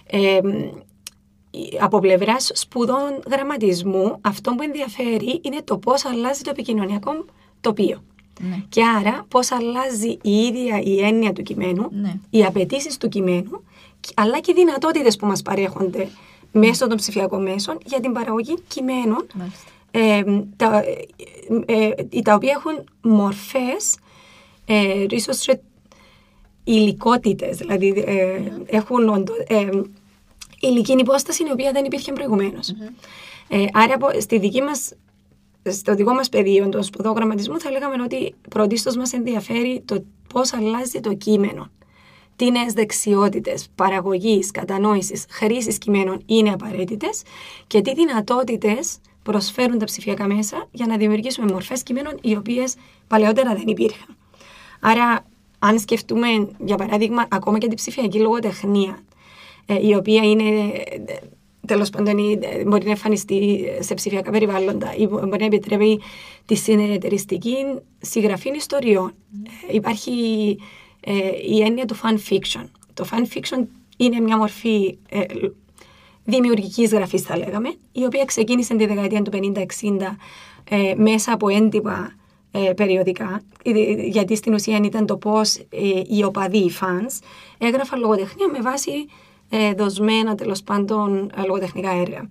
Από πλευράς σπουδών γραμματισμού, αυτό που ενδιαφέρει είναι το πώς αλλάζει το επικοινωνιακό τοπίο. Και άρα πώς αλλάζει η ίδια η έννοια του κειμένου, οι απαιτήσεις του κειμένου, αλλά και οι δυνατότητες που μας παρέχονται μέσω των ψηφιακών μέσων για την παραγωγή κειμένων, τα οποία έχουν μορφές, ίσως υλικότητες, δηλαδή έχουν υλική υπόσταση η οποία δεν υπήρχε προηγουμένως. Άρα στο δικό μας πεδίο, το σπουδό γραμματισμού, θα λέγαμε ότι πρωτίστως μας ενδιαφέρει το πώς αλλάζει το κείμενο. Τι νέες δεξιότητες παραγωγής, κατανόησης, χρήσης κειμένων είναι απαραίτητες και τι δυνατότητες προσφέρουν τα ψηφιακά μέσα για να δημιουργήσουμε μορφές κειμένων οι οποίες παλαιότερα δεν υπήρχαν. Άρα, αν σκεφτούμε, για παράδειγμα, ακόμα και την ψηφιακή λογοτεχνία, η οποία είναι τέλος πάντων μπορεί να εμφανιστεί σε ψηφιακά περιβάλλοντα ή μπορεί να επιτρέπει τη συνεταιριστική συγγραφή ιστοριών. Υπάρχει η έννοια του fan fiction. Το fan fiction είναι μια μορφή δημιουργικής γραφής, θα λέγαμε, η οποία ξεκίνησε τη δεκαετία του 50-60 μέσα από έντυπα περιοδικά, γιατί στην ουσία ήταν το πώς οι οπαδοί, οι fans, έγραφαν λογοτεχνία με βάση δοσμένα, τέλος πάντων, λογοτεχνικά έργα.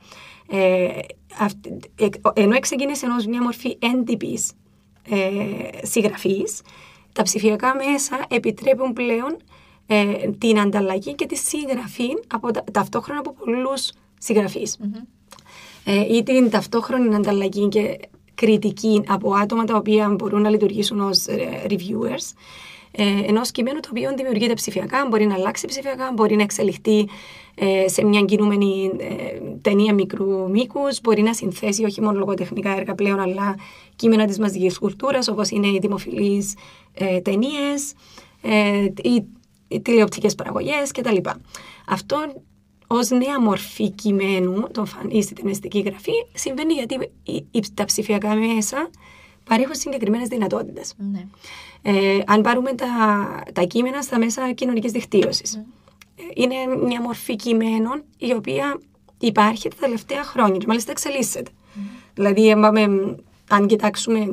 Ενώ ξεκίνησε ως μια μορφή έντυπης συγγραφής, τα ψηφιακά μέσα επιτρέπουν πλέον την ανταλλαγή και τη συγγραφή ταυτόχρονα από πολλούς συγγραφείς. Ή την ταυτόχρονη ανταλλαγή και κριτική από άτομα τα οποία μπορούν να λειτουργήσουν ως reviewers, ενός κειμένου το οποίο δημιουργείται ψηφιακά, μπορεί να αλλάξει ψηφιακά, μπορεί να εξελιχθεί σε μια κινούμενη ταινία μικρού μήκους, μπορεί να συνθέσει όχι μόνο λογοτεχνικά έργα πλέον, αλλά κείμενα της μαζικής κουλτούρας, όπως είναι οι δημοφιλείς ταινίες, οι τηλεοπτικές παραγωγές κτλ. Αυτό ως νέα μορφή κειμένου, η ταινιστική γραφή, συμβαίνει γιατί τα ψηφιακά μέσα παρέχουν συγκεκριμένες δυνατότητες. Ναι. Αν πάρουμε τα κείμενα στα μέσα κοινωνικής δικτύωσης, είναι μια μορφή κειμένων η οποία υπάρχει τα τελευταία χρόνια και μάλιστα εξελίσσεται. Δηλαδή, αν κοιτάξουμε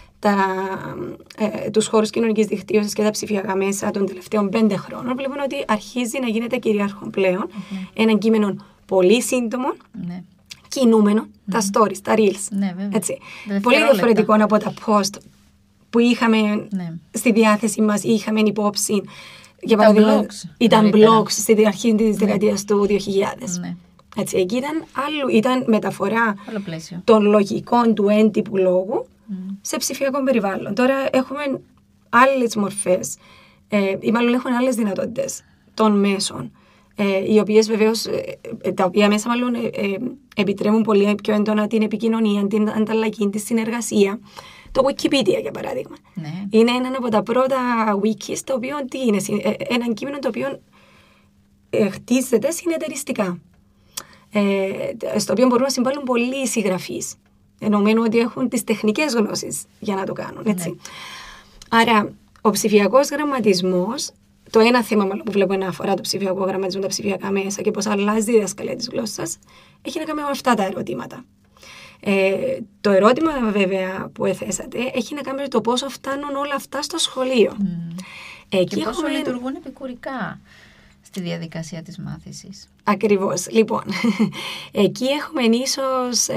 τους χώρους κοινωνικής δικτύωσης και τα ψηφιακά μέσα των τελευταίων 5 χρόνων, βλέπουμε ότι αρχίζει να γίνεται κυρίαρχο πλέον ένα κείμενο πολύ σύντομο, κινούμενο, τα stories, τα reels. Έτσι. Πολύ διαφορετικό από τα post που είχαμε στη διάθεση μας ή είχαμε υπόψη. Για παράδειγμα, ήταν blogs στην αρχή της δεκαετίας του 2000. Έτσι, εκεί ήταν μεταφορά των λογικών του έντυπου λόγου σε ψηφιακό περιβάλλον. Τώρα έχουμε άλλες μορφές, ή μάλλον έχουν άλλες δυνατότητες των μέσων, οι οποίες βεβαίως, τα οποία μέσα μάλλον επιτρέπουν πολύ πιο έντονα την επικοινωνία, την ανταλλαγή, τη συνεργασία. Το Wikipedia, για παράδειγμα. Είναι ένα από τα πρώτα wikis, το οποίο είναι ένα κείμενο το οποίο χτίζεται συνεταιριστικά, στο οποίο μπορούν να συμβάλλουν πολλοί συγγραφείς, εννομένου ότι έχουν τις τεχνικές γνώσεις για να το κάνουν. Έτσι. Άρα, ο ψηφιακός γραμματισμός, το ένα θέμα μάλλον που βλέπω να αφορά το ψηφιακό γραμματισμό, τα ψηφιακά μέσα και πώς αλλάζει η διδασκαλία της γλώσσας, έχει να κάνει με αυτά τα ερωτήματα. Το ερώτημα βέβαια που έθεσατε έχει να κάνει με το πόσο φτάνουν όλα αυτά στο σχολείο. Και πόσο λειτουργούν επικουρικά στη διαδικασία της μάθησης. Ακριβώς. Λοιπόν, εκεί έχουμε ίσως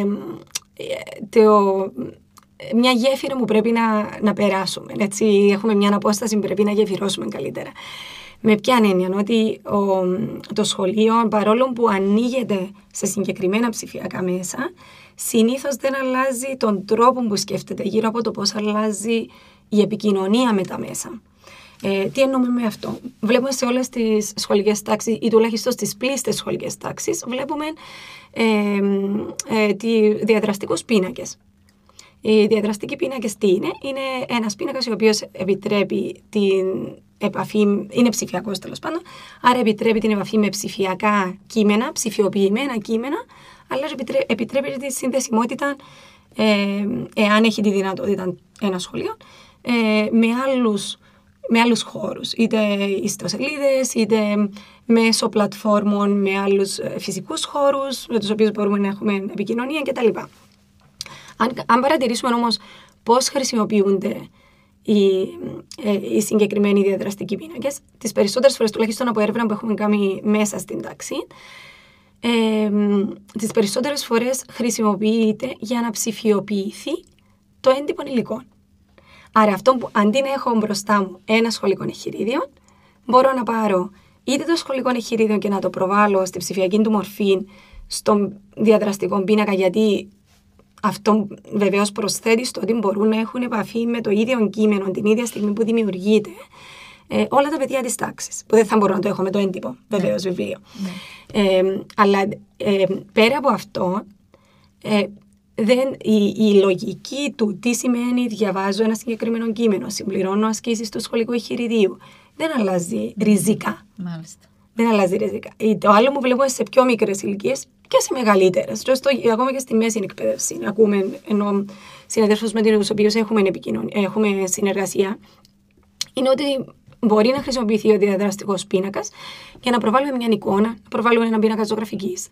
μια γέφυρα που πρέπει να περάσουμε. Έτσι, έχουμε μια απόσταση που πρέπει να γεφυρώσουμε καλύτερα. Με ποια έννοια, ότι το σχολείο, παρόλο που ανοίγεται σε συγκεκριμένα ψηφιακά μέσα, συνήθως δεν αλλάζει τον τρόπο που σκέφτεται γύρω από το πώς αλλάζει η επικοινωνία με τα μέσα. Τι εννοούμε με αυτό? Βλέπουμε σε όλες τις σχολικές τάξεις ή τουλάχιστον στις πλήστες σχολικές τάξεις, βλέπουμε διαδραστικούς πίνακες. Οι διαδραστικοί πίνακες τι είναι? Είναι ένας πίνακας ο οποίος επιτρέπει την επαφή, είναι ψηφιακός τέλος πάντων, άρα επιτρέπει την επαφή με ψηφιακά κείμενα, ψηφιοποιημένα κείμενα, αλλά επιτρέπει τη συνδεσιμότητα, εάν έχει τη δυνατότητα ένα σχολείο, με άλλους χώρους, είτε ιστοσελίδες, είτε μέσω πλατφόρμων με άλλους φυσικούς χώρους, με τους οποίους μπορούμε να έχουμε επικοινωνία κτλ. Αν παρατηρήσουμε όμως πώς χρησιμοποιούνται οι συγκεκριμένοι διαδραστικοί πίνακες, τις περισσότερες φορές, τουλάχιστον από έρευνα που έχουμε κάνει μέσα στην τάξη, τις περισσότερες φορές χρησιμοποιείται για να ψηφιοποιηθεί το έντυπο υλικό. Άρα αυτό που αντί να έχω μπροστά μου ένα σχολικό εγχειρίδιο, μπορώ να πάρω είτε το σχολικό εγχειρίδιο και να το προβάλλω στη ψηφιακή του μορφή στον διαδραστικό πίνακα, γιατί αυτό βεβαίως προσθέτει στο ότι μπορούν να έχουν επαφή με το ίδιο κείμενο την ίδια στιγμή που δημιουργείται όλα τα παιδιά της τάξης, που δεν θα μπορώ να το έχω με το έντυπο, βεβαίως, βιβλίο. Αλλά πέρα από αυτό, η λογική του τι σημαίνει διαβάζω ένα συγκεκριμένο κείμενο, συμπληρώνω ασκήσεις του σχολικού εγχειριδίου, δεν αλλάζει ριζικά. Μάλιστα. Δεν αλλάζει ριζικά. Το άλλο που βλέπουμε σε πιο μικρές ηλικίες και σε μεγαλύτερες. Ακόμα και στη μέση εκπαίδευση. Ακούμε, ενώ συναδέλφους με τους οποίους έχουμε συνεργασία, είναι ότι μπορεί να χρησιμοποιηθεί ο διαδραστικός πίνακας για να προβάλλουμε μια εικόνα, να προβάλλουμε έναν πίνακα ζωγραφικής,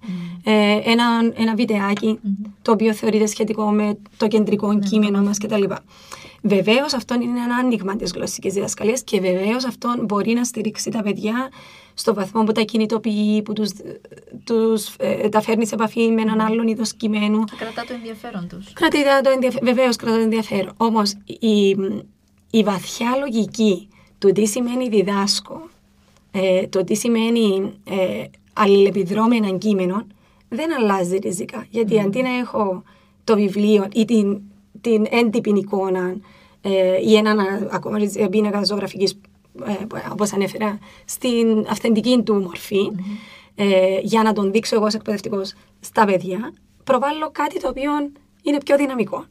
ένα βιντεάκι, το οποίο θεωρείται σχετικό με το κεντρικό κείμενο μας κτλ. Βεβαίως αυτό είναι ένα άνοιγμα της γλωσσικής διδασκαλίας και βεβαίως αυτό μπορεί να στηρίξει τα παιδιά στο βαθμό που τα κινητοποιεί, που τα φέρνει σε επαφή με έναν άλλον είδος κειμένου. Και κρατά το ενδιαφέρον τους. Βεβαίως κρατά το ενδιαφέρον. Όμως η βαθιά λογική του τι σημαίνει διδάσκω, το τι σημαίνει αλληλεπιδρώ με έναν κείμενο, δεν αλλάζει ριζικά. Γιατί αντί να έχω το βιβλίο ή την έντυπη εικόνα ή έναν ακόμα πίνακα ζωγραφικής, όπως ανέφερα, στην αυθεντική του μορφή, για να τον δείξω εγώ ως εκπαιδευτικός στα παιδιά, προβάλλω κάτι το οποίο είναι πιο δυναμικό.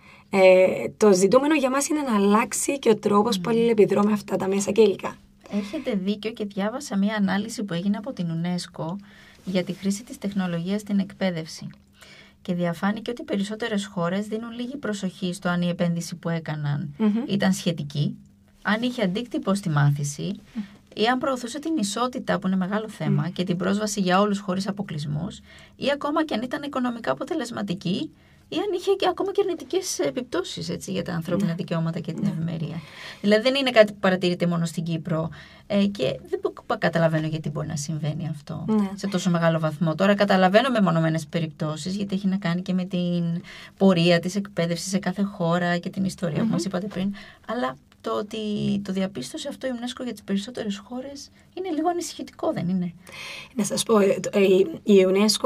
Το ζητούμενο για μας είναι να αλλάξει και ο τρόπος που αλληλεπιδρώ με αυτά τα μέσα και υλικά. Έχετε δίκιο και διάβασα μία ανάλυση που έγινε από την UNESCO για τη χρήση της τεχνολογίας στην εκπαίδευση. Και διαφάνηκε ότι περισσότερες χώρες δίνουν λίγη προσοχή στο αν η επένδυση που έκαναν ήταν σχετική, αν είχε αντίκτυπο στη μάθηση ή αν προωθούσε την ισότητα, που είναι μεγάλο θέμα, και την πρόσβαση για όλους χωρίς αποκλεισμούς, ή ακόμα και αν ήταν οικονομικά αποτελεσματική, ή αν είχε και ακόμα και αρνητικές επιπτώσεις για τα ανθρώπινα δικαιώματα και την ευημερία. Δηλαδή δεν είναι κάτι που παρατηρείται μόνο στην Κύπρο και δεν καταλαβαίνω γιατί μπορεί να συμβαίνει αυτό σε τόσο μεγάλο βαθμό. Τώρα καταλαβαίνω μεμονωμένες περιπτώσεις, γιατί έχει να κάνει και με την πορεία της εκπαίδευσης σε κάθε χώρα και την ιστορία που μας είπατε πριν, αλλά το ότι το διαπίστωσε αυτό η UNESCO για τις περισσότερες χώρες είναι λίγο ανησυχητικό, δεν είναι? Να σας πω, η UNESCO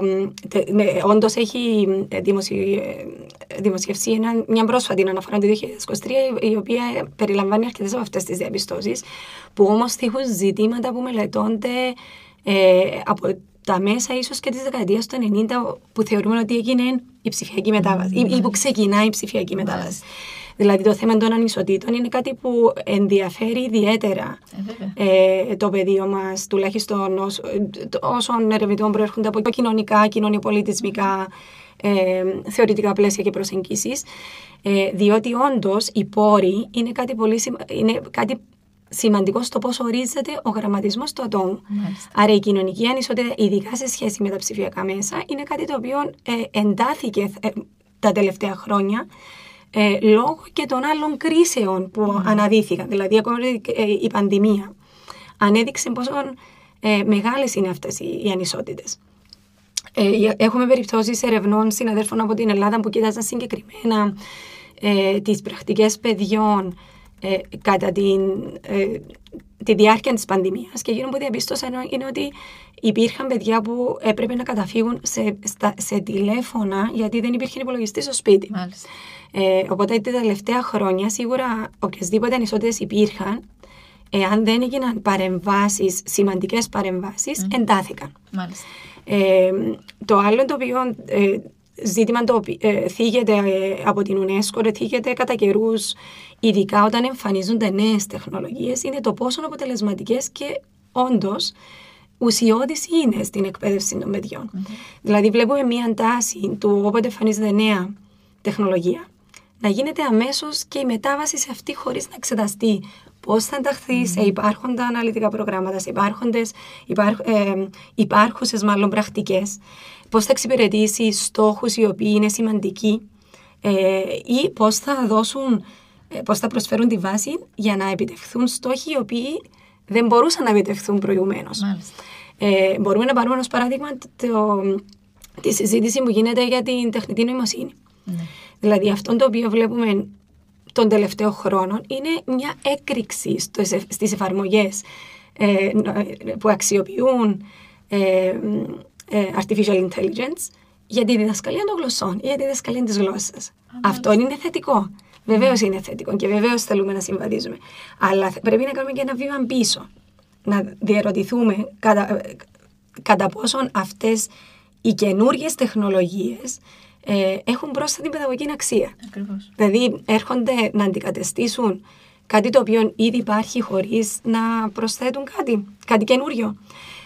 όντως έχει δημοσιεύσει μια πρόσφατη αναφορά του 2023, η οποία περιλαμβάνει αρκετές από αυτές τις διαπιστώσεις, που όμως θίγουν ζητήματα που μελετώνται από τα μέσα ίσως και της δεκαετίας του 90, που θεωρούμε ότι έγινε η ψηφιακή μετάβαση ή που ξεκινάει η ψηφιακή μετάβαση. Δηλαδή το θέμα των ανισοτήτων είναι κάτι που ενδιαφέρει ιδιαίτερα το πεδίο μας, τουλάχιστον όσων ερευνητών προέρχονται από κοινωνικά, κοινωνιοπολιτισμικά, θεωρητικά πλαίσια και προσεγγίσεις, διότι όντως οι πόροι είναι κάτι σημαντικό στο πώς ορίζεται ο γραμματισμός του ατόμου. Άρα η κοινωνική ανισότητα, ειδικά σε σχέση με τα ψηφιακά μέσα, είναι κάτι το οποίο εντάθηκε τα τελευταία χρόνια, λόγω και των άλλων κρίσεων που αναδύθηκαν. Δηλαδή, ακόμα η πανδημία ανέδειξε πόσο μεγάλες είναι αυτές οι ανισότητες. Έχουμε περιπτώσεις ερευνών συναδέλφων από την Ελλάδα που κοίταζαν συγκεκριμένα τις πρακτικές παιδιών κατά τη διάρκεια της πανδημίας, και εκείνο που διαπίστωσαν είναι ότι υπήρχαν παιδιά που έπρεπε να καταφύγουν σε τηλέφωνα γιατί δεν υπήρχε υπολογιστή στο σπίτι. Οπότε τα τελευταία χρόνια σίγουρα οποιασδήποτε ανισότητες υπήρχαν, εάν δεν έγιναν παρεμβάσεις, σημαντικές παρεμβάσεις, εντάθηκαν. Το άλλο το οποίο ζήτημα το θίγεται από την UNESCO, θίγεται κατά καιρούς, ειδικά όταν εμφανίζονται νέες τεχνολογίες, είναι το πόσο αποτελεσματικές και όντως ουσιώδης είναι στην εκπαίδευση των παιδιών. Δηλαδή βλέπουμε μία τάση του όποτε εμφανίζεται νέα τεχνολογία να γίνεται αμέσως και η μετάβαση σε αυτή χωρίς να εξεταστεί πώς θα ενταχθεί σε υπάρχοντα αναλυτικά προγράμματα, σε υπάρχουσες μάλλον πρακτικές, πώς θα εξυπηρετήσει στόχους οι οποίοι είναι σημαντικοί ή πώς θα προσφέρουν τη βάση για να επιτευχθούν στόχοι οι οποίοι δεν μπορούσαν να επιτευχθούν προηγουμένως. Μπορούμε να πάρουμε ως παράδειγμα τη συζήτηση που γίνεται για την τεχνητή νοημοσύνη. Δηλαδή αυτό το οποίο βλέπουμε τον τελευταίο χρόνο είναι μια έκρηξη στις εφαρμογές που αξιοποιούν artificial intelligence για τη διδασκαλία των γλωσσών ή για τη διδασκαλία της γλώσσας. Αυτό είναι θετικό. Βεβαίως είναι θετικό και βεβαίως θέλουμε να συμβαδίζουμε. Αλλά πρέπει να κάνουμε και ένα βήμα πίσω. Να διερωτηθούμε κατά πόσον αυτές οι καινούργιες τεχνολογίες έχουν πρόσθετη παιδαγωγική αξία. Ακριβώς. Δηλαδή έρχονται να αντικαταστήσουν κάτι το οποίο ήδη υπάρχει χωρίς να προσθέτουν κάτι καινούριο.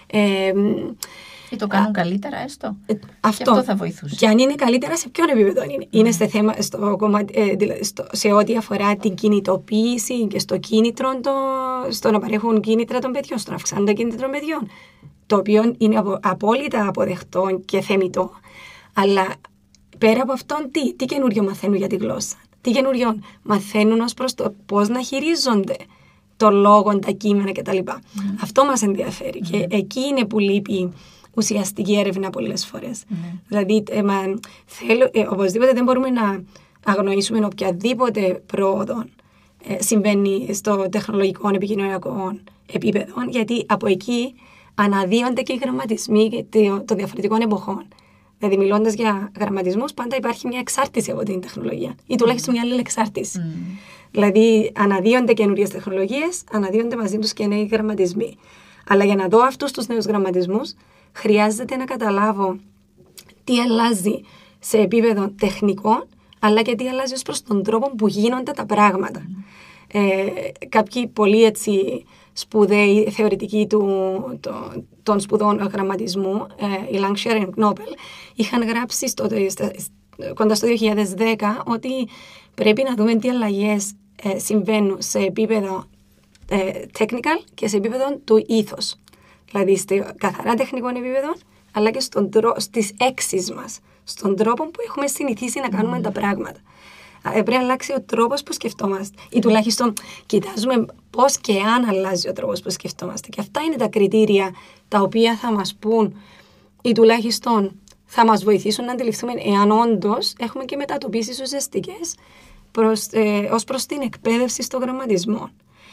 Ή το κάνουν καλύτερα έστω. Αυτό θα βοηθούσε. Και αν είναι καλύτερα, σε ποιον επίπεδο είναι. Είναι σε ό,τι αφορά την κινητοποίηση και στο κίνητρο, στο να παρέχουν κίνητρα των παιδιών, στο να αυξάνουν τα κίνητρα των παιδιών. Το οποίο είναι απόλυτα αποδεκτό και θεμιτό. Αλλά πέρα από αυτόν, τι καινούριο μαθαίνουν για τη γλώσσα. Τι καινούριο μαθαίνουν ως προς το πώς να χειρίζονται το λόγο, τα κείμενα κτλ. Αυτό μας ενδιαφέρει. Και εκεί είναι που λείπει ουσιαστική έρευνα πολλές φορές. Δηλαδή, οπωσδήποτε δεν μπορούμε να αγνοήσουμε οποιαδήποτε πρόοδο συμβαίνει στο τεχνολογικό επικοινωνιακό επίπεδο, γιατί από εκεί αναδύονται και οι γραμματισμοί των διαφορετικών εποχών. Δηλαδή, μιλώντας για γραμματισμούς, πάντα υπάρχει μια εξάρτηση από την τεχνολογία ή τουλάχιστον μια αλληλεξάρτηση. Δηλαδή, αναδύονται καινούριες τεχνολογίες, αναδύονται μαζί τους και νέοι γραμματισμοί. Αλλά για να δω αυτούς τους νέους γραμματισμούς, χρειάζεται να καταλάβω τι αλλάζει σε επίπεδο τεχνικό, αλλά και τι αλλάζει ως προς τον τρόπο που γίνονται τα πράγματα. Κάποιοι πολύ σπουδαίοι θεωρητικοί των σπουδών γραμματισμού, η Langscher και Knobel, είχαν γράψει κοντά στο 2010 ότι πρέπει να δούμε τι αλλαγές συμβαίνουν σε επίπεδο technical και σε επίπεδο του ήθους. Δηλαδή, στο καθαρά τεχνικό επίπεδο, αλλά και στις έξεις μας, στον τρόπο που έχουμε συνηθίσει να κάνουμε τα πράγματα. Πρέπει να αλλάξει ο τρόπος που σκεφτόμαστε ή τουλάχιστον κοιτάζουμε πώς και αν αλλάζει ο τρόπος που σκεφτόμαστε. Και αυτά είναι τα κριτήρια τα οποία θα μας πούν ή τουλάχιστον θα μας βοηθήσουν να αντιληφθούμε εάν όντως έχουμε και μετατοπίσεις ουσιαστικές ως προς την εκπαίδευση στο γραμματισμό.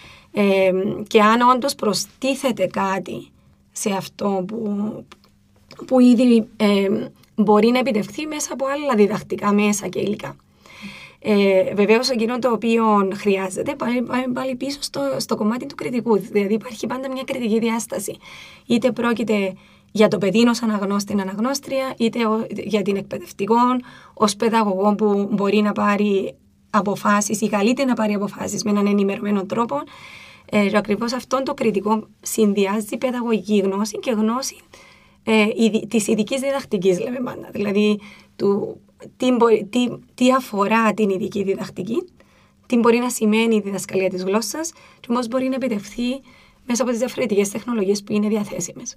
Και αν όντως προστίθεται κάτι σε αυτό που ήδη μπορεί να επιτευχθεί μέσα από άλλα διδακτικά μέσα και υλικά. Βεβαίως, εκείνο το οποίο χρειάζεται πάλι πίσω στο κομμάτι του κριτικού. Δηλαδή, υπάρχει πάντα μια κριτική διάσταση. Είτε πρόκειται για το παιδί ως αναγνώστη, αναγνώστρια, είτε για την εκπαιδευτικό, ως παιδαγωγό που μπορεί να πάρει αποφάσεις ή καλείται να πάρει αποφάσεις με έναν ενημερωμένο τρόπο. Ακριβώς αυτό το κριτικό συνδυάζει παιδαγωγική γνώση και γνώση της ειδικής διδακτικής, λέμε πάντα. Δηλαδή, τι αφορά την ειδική διδακτική, τι μπορεί να σημαίνει η διδασκαλία της γλώσσας και πώς μπορεί να επιτευχθεί μέσα από τις διαφορετικές τεχνολογίες που είναι διαθέσιμες.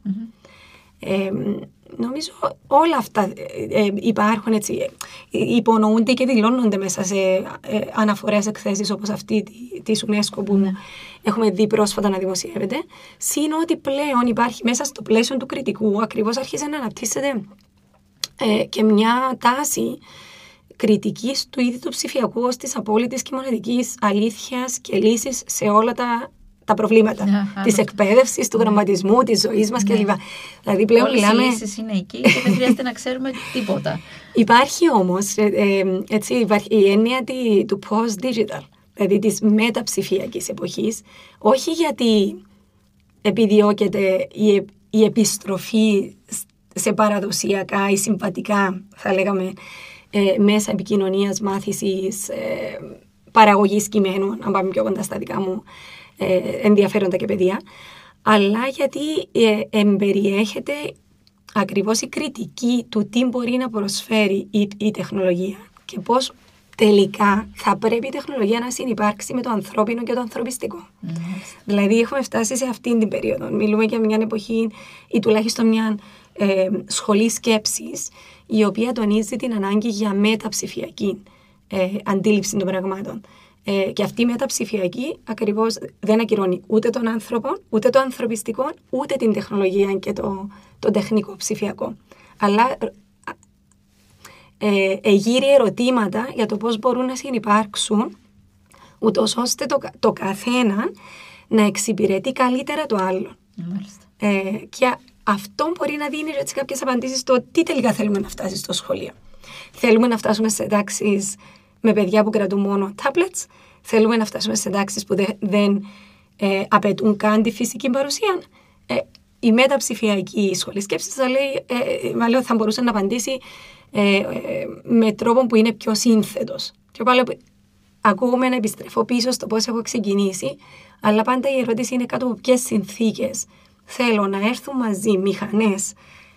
Νομίζω όλα αυτά υπάρχουν έτσι, υπονοούνται και δηλώνονται μέσα σε αναφορές εκθέσεις όπως αυτή της UNESCO που έχουμε δει πρόσφατα να δημοσιεύεται. Συν ότι πλέον υπάρχει μέσα στο πλαίσιο του κριτικού, ακριβώς άρχισε να αναπτύσσεται και μια τάση κριτικής του είδη του ψηφιακού ως της απόλυτης και μοναδικής αλήθειας και λύσης σε όλα τα προβλήματα της εκπαίδευσης, του γραμματισμού, της ζωής μας κλπ. Δηλαδή πλέον όλες οι λύσεις είναι εκεί και δεν χρειάζεται να ξέρουμε τίποτα. Υπάρχει όμως υπάρχει η έννοια του post-digital, δηλαδή της μεταψηφιακής εποχής, όχι γιατί επιδιώκεται η επιστροφή σε παραδοσιακά ή συμβατικά, θα λέγαμε, μέσα επικοινωνίας, μάθησης, παραγωγής κειμένων, αν πάμε πιο κοντά στα δικά μου ενδιαφέροντα και παιδεία, αλλά γιατί εμπεριέχεται ακριβώς η κριτική του τι μπορεί να προσφέρει η τεχνολογία και πώς τελικά θα πρέπει η τεχνολογία να συνυπάρξει με το ανθρώπινο και το ανθρωπιστικό. Δηλαδή έχουμε φτάσει σε αυτήν την περίοδο. Μιλούμε για μια εποχή ή τουλάχιστον μια σχολή σκέψης η οποία τονίζει την ανάγκη για μεταψηφιακή αντίληψη των πραγμάτων. Και αυτή η μεταψηφιακή ακριβώς δεν ακυρώνει ούτε τον άνθρωπο, ούτε το ανθρωπιστικό, ούτε την τεχνολογία και το τεχνικό ψηφιακό. Αλλά εγείρει ερωτήματα για το πώς μπορούν να συνυπάρξουν, ούτως ώστε το καθένα να εξυπηρετεί καλύτερα το άλλο. Και αυτό μπορεί να δίνει έτσι κάποιες απαντήσεις στο τι τελικά θέλουμε να φτάσει στο σχολείο. Θέλουμε να φτάσουμε σε τάξεις με παιδιά που κρατούν μόνο tablets. Θέλουμε να φτάσουμε σε τάξεις που δεν απαιτούν καν τη φυσική παρουσία. Η μεταψηφιακή σχολή σκέψης θα μπορούσε να απαντήσει με τρόπο που είναι πιο σύνθετος. Και πάλι ακούγομαι να επιστρέφω πίσω στο πώς έχω ξεκινήσει, αλλά πάντα η ερώτηση είναι κάτω από ποιες συνθήκες θέλω να έρθουν μαζί μηχανές,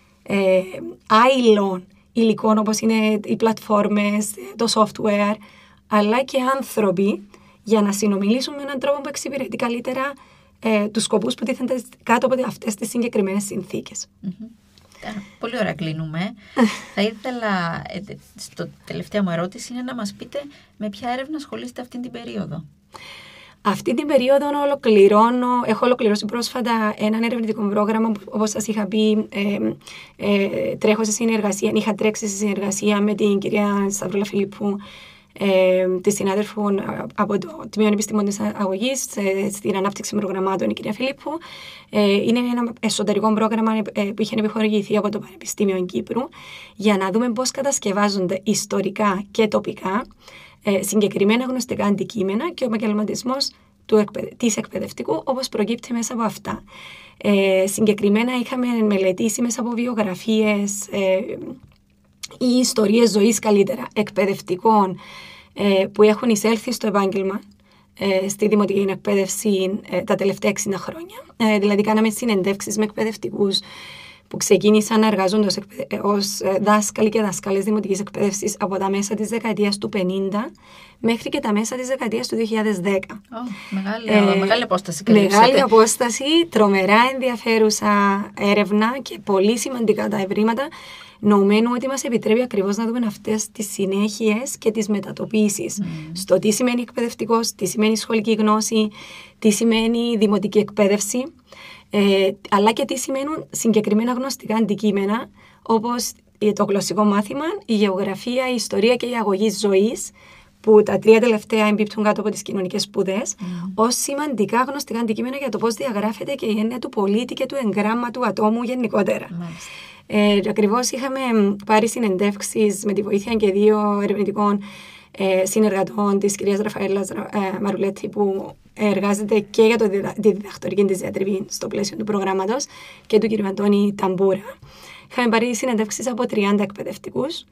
άειλων υλικών όπως είναι οι πλατφόρμες, το software, αλλά και άνθρωποι για να συνομιλήσουν με έναν τρόπο που εξυπηρετεί καλύτερα τους σκοπούς που τίθενται κάτω από αυτές τις συγκεκριμένες συνθήκες. Πολύ ωραία κλείνουμε. Θα ήθελα, στο τελευταία μου ερώτηση, είναι να μας πείτε με ποια έρευνα ασχολείστε αυτή την περίοδο. Αυτή την περίοδο έχω ολοκληρώσει πρόσφατα έναν ερευνητικό πρόγραμμα που, όπως σας είχα πει, είχα τρέξει σε συνεργασία με την κυρία Σταυρούλα Φιλίππου, τη συνάδελφου από το Τμήμα Επιστημών της Αγωγής στην ανάπτυξη προγραμμάτων, η κυρία Φιλίππου. Είναι ένα εσωτερικό πρόγραμμα που είχε επιχορηγηθεί από το Πανεπιστήμιο Κύπρου για να δούμε πώς κατασκευάζονται ιστορικά και τοπικά συγκεκριμένα γνωστικά αντικείμενα και ο επαγγελματισμός της εκπαιδευτικού όπως προκύπτει μέσα από αυτά. Συγκεκριμένα είχαμε μελετήσει μέσα από βιογραφίες ή ιστορίες ζωής καλύτερα εκπαιδευτικών που έχουν εισέλθει στο επάγγελμα στη δημοτική εκπαίδευση τα τελευταία 60 χρόνια. Δηλαδή κάναμε συνεντεύξεις με εκπαιδευτικούς που ξεκίνησαν να εργάζονται ως δάσκαλοι και δασκάλες δημοτικής εκπαίδευσης από τα μέσα της δεκαετίας του 50 μέχρι και τα μέσα της δεκαετίας του 2010. Μεγάλη απόσταση. Μεγάλη απόσταση, τρομερά ενδιαφέρουσα έρευνα και πολύ σημαντικά τα ευρήματα, νοουμένου ότι μας επιτρέπει ακριβώς να δούμε αυτές τις συνέχειες και τις μετατοπίσεις στο τι σημαίνει εκπαιδευτικός, τι σημαίνει σχολική γνώση, τι σημαίνει δημοτική εκπαίδευση, αλλά και τι σημαίνουν συγκεκριμένα γνωστικά αντικείμενα όπως το γλωσσικό μάθημα, η γεωγραφία, η ιστορία και η αγωγή ζωής, που τα 3 τελευταία εμπίπτουν κάτω από τις κοινωνικές σπουδές, ως σημαντικά γνωστικά αντικείμενα για το πώς διαγράφεται και η έννοια του πολίτη και του εγγράμμα του ατόμου γενικότερα. Ακριβώς είχαμε πάρει συνεντεύξεις με τη βοήθεια και 2 ερευνητικών συνεργατών της κυρίας Ραφαέλας Μαρουλέτη, που εργάζεται και για τη διδακτορική της διατριβή στο πλαίσιο του προγράμματος, και του κυρίου Αντώνη Ταμπούρα. Είχαμε πάρει συνεντεύξεις από 30 εκπαιδευτικούς,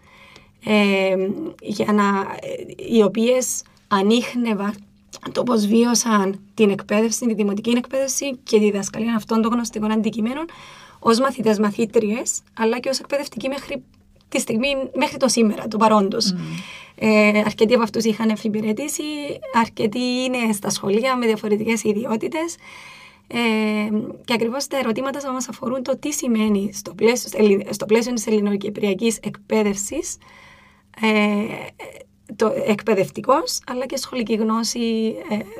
οι οποίες ανίχνευαν το πώς βίωσαν την εκπαίδευση, τη δημοτική εκπαίδευση και τη διδασκαλία αυτών των γνωστικών αντικειμένων ως μαθητές, μαθήτριες, αλλά και ως εκπαιδευτικοί μέχρι το σήμερα, το παρόντος. Αρκετοί από αυτούς είχαν εφηβηρετήσει, αρκετοί είναι στα σχολεία με διαφορετικές ιδιότητες, και ακριβώς τα ερωτήματα θα μας αφορούν το τι σημαίνει στο πλαίσιο της ελληνοκυπριακής εκπαίδευσης το εκπαιδευτικός, αλλά και σχολική γνώση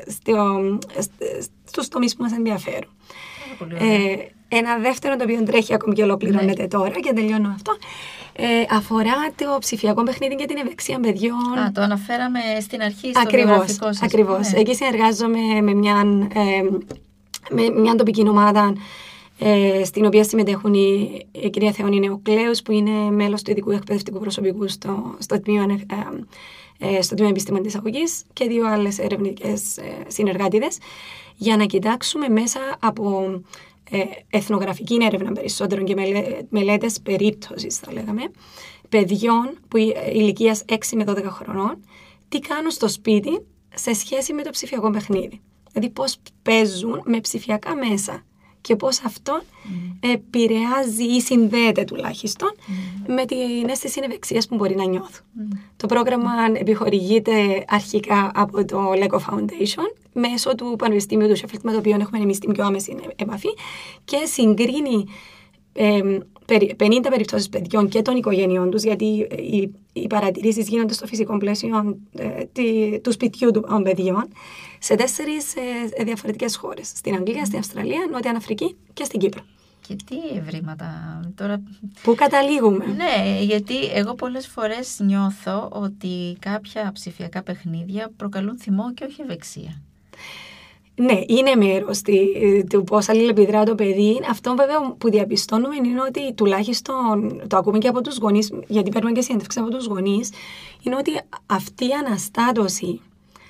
στους τομείς που μας ενδιαφέρουν. Ένα δεύτερο, το οποίο τρέχει ακόμη και ολοκληρώνεται τώρα και τελειώνω αυτό, αφορά το ψηφιακό παιχνίδι και την ευεξία παιδιών. Το αναφέραμε στην αρχή στο βιογραφικό σας. Ακριβώς. Εκεί συνεργάζομαι με μια τοπική ομάδα στην οποία συμμετέχουν η κυρία Θεόνη Νεοκλέους, που είναι μέλος του ειδικού εκπαιδευτικού προσωπικού στο Τμήμα Επιστήμων της Αγωγής, και 2 άλλες ερευνητικές συνεργάτηδες, για να κοιτάξουμε μέσα από εθνογραφική έρευνα περισσότερων και μελέτες περίπτωσης, θα λέγαμε, παιδιών που ηλικίας 6 με 12 χρονών, τι κάνουν στο σπίτι σε σχέση με το ψηφιακό παιχνίδι. Δηλαδή πώς παίζουν με ψηφιακά μέσα και πώς αυτό επηρεάζει ή συνδέεται τουλάχιστον με την αίσθηση ευεξίας που μπορεί να νιώθουν. Το πρόγραμμα επιχορηγείται αρχικά από το LEGO Foundation μέσω του Πανεπιστήμιου του Sheffield, με το οποίο έχουμε εμείς την πιο άμεση επαφή, και συγκρίνει 50 περιπτώσεις παιδιών και των οικογένειών τους, γιατί οι παρατηρήσεις γίνονται στο φυσικό πλαίσιο του σπιτιού των παιδιών, σε 4 διαφορετικές χώρες. Στην Αγγλία, στην Αυστραλία, Νότια Αφρική και στην Κύπρο. Και τι ευρήματα τώρα... Πού καταλήγουμε? Ναι, γιατί εγώ πολλές φορές νιώθω ότι κάποια ψηφιακά παιχνίδια προκαλούν θυμό και όχι ευεξία. Ναι, είναι μέρος του πώς αλληλεπιδρά το παιδί. Αυτό βέβαια που διαπιστώνουμε είναι ότι τουλάχιστον το ακούμε και από τους γονείς, γιατί παίρνουμε και συνέντευξη από τους γονείς, είναι ότι αυτή η αναστάτωση,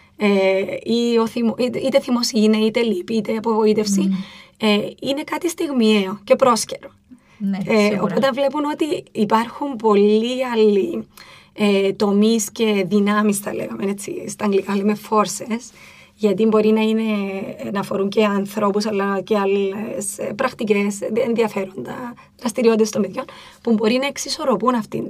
είτε θυμός είναι, είτε λύπη, είτε απογοήτευση, είναι κάτι στιγμιαίο και πρόσκαιρο. Ναι, οπότε βλέπουν ότι υπάρχουν πολλοί άλλοι τομείς και δυνάμεις, θα λέγαμε έτσι, στα αγγλικά λέμε forces, γιατί μπορεί να αφορούν και ανθρώπους αλλά και άλλες πρακτικές, ενδιαφέροντα, δραστηριότητες των παιδιών που μπορεί να εξισορροπούν αυτήν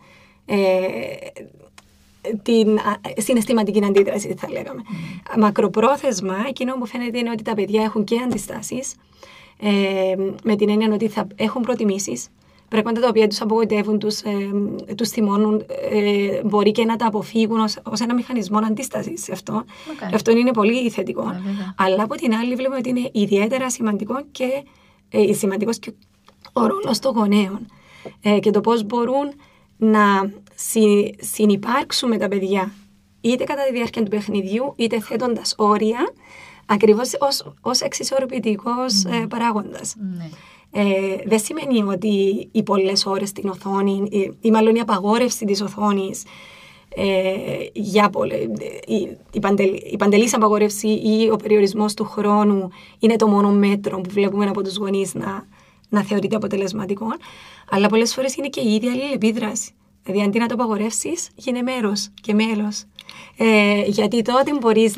την συναισθηματική αντίδραση, θα λέγαμε. Μακροπρόθεσμα, εκείνο που φαίνεται είναι ότι τα παιδιά έχουν και αντιστάσεις, με την έννοια ότι θα έχουν προτιμήσεις. Πράγματα τα οποία τους απογοητεύουν, τους θυμώνουν, μπορεί και να τα αποφύγουν ως ένα μηχανισμό αντίστασης σε αυτό. Αυτό είναι πολύ θετικό. Αλλά από την άλλη βλέπουμε ότι είναι ιδιαίτερα σημαντικός και ο ρόλος των γονέων και το πώς μπορούν να συνυπάρξουν με τα παιδιά είτε κατά τη διάρκεια του παιχνιδιού είτε θέτοντας όρια ακριβώς ως εξισορροπητικός παράγοντας. Δεν σημαίνει ότι οι πολλές ώρες στην οθόνη ή μάλλον η απαγόρευση της οθόνης, η παντελής απαγόρευση ή ο περιορισμός του χρόνου είναι το μόνο μέτρο που βλέπουμε από τους γονείς να θεωρείται αποτελεσματικό, αλλά πολλές φορές είναι και η ίδια αλληλεπίδραση. Δηλαδή αντί να το απαγορεύσεις, γίνε μέρος και μέλος. Γιατί τότε μπορείς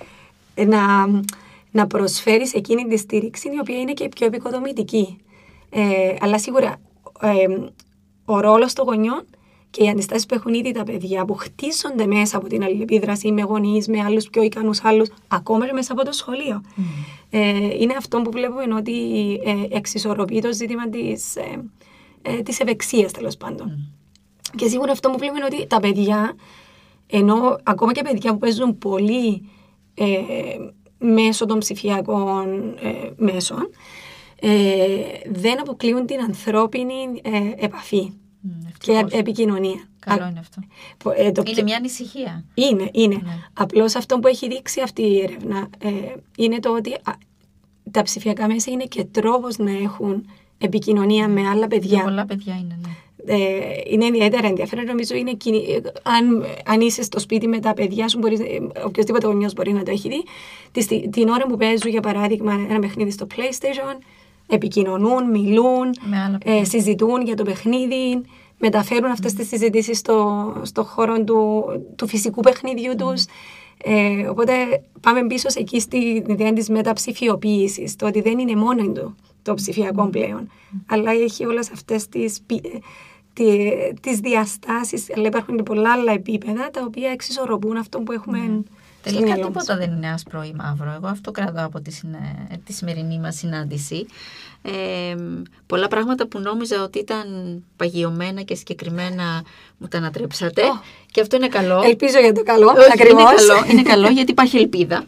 να προσφέρεις εκείνη τη στήριξη η οποία είναι και πιο επικοδομητική. Αλλά σίγουρα ο ρόλος των γονιών και οι αντιστάσεις που έχουν ήδη τα παιδιά που χτίζονται μέσα από την αλληλεπίδραση με γονείς, με άλλους πιο ικανούς άλλους, ακόμα και μέσα από το σχολείο. Είναι αυτό που βλέπουμε ότι εξισορροπεί το ζήτημα της ευεξίας, τέλος πάντων. Και σίγουρα αυτό που βλέπουμε είναι ότι τα παιδιά, ενώ ακόμα και παιδιά που παίζουν πολύ μέσω των ψηφιακών μέσων, δεν αποκλείουν την ανθρώπινη επαφή και επικοινωνία. Καλό είναι αυτό. Είναι μια ανησυχία. Είναι. Ναι. Απλώς αυτό που έχει δείξει αυτή η έρευνα είναι το ότι τα ψηφιακά μέσα είναι και τρόπος να έχουν επικοινωνία με άλλα παιδιά. Για πολλά παιδιά είναι, ναι. Είναι ιδιαίτερα ενδιαφέρον. Νομίζω είναι αν είσαι στο σπίτι με τα παιδιά σου, οποιοδήποτε γονιός μπορεί να το έχει δει. Την ώρα που παίζουν, για παράδειγμα, ένα παιχνίδι στο PlayStation, επικοινωνούν, μιλούν, συζητούν για το παιχνίδι, μεταφέρουν αυτές τις συζητήσεις στο χώρο του φυσικού παιχνιδιού τους. Οπότε πάμε πίσω εκεί στην ιδέα της μεταψηφιοποίησης, το ότι δεν είναι μόνο το ψηφιακό πλέον, αλλά έχει όλες αυτές τις διαστάσεις, αλλά υπάρχουν και πολλά άλλα επίπεδα τα οποία εξισορροπούν αυτό που έχουμε. Τελικά τίποτα δεν είναι άσπρο ή μαύρο. Εγώ αυτό κρατάω από τη σημερινή μας συνάντηση. Πολλά πράγματα που νόμιζα ότι ήταν παγιωμένα και συγκεκριμένα μου τα ανατρέψατε. Και αυτό είναι καλό. Ελπίζω για το καλό. Ακριβώς. Είναι καλό γιατί υπάρχει ελπίδα.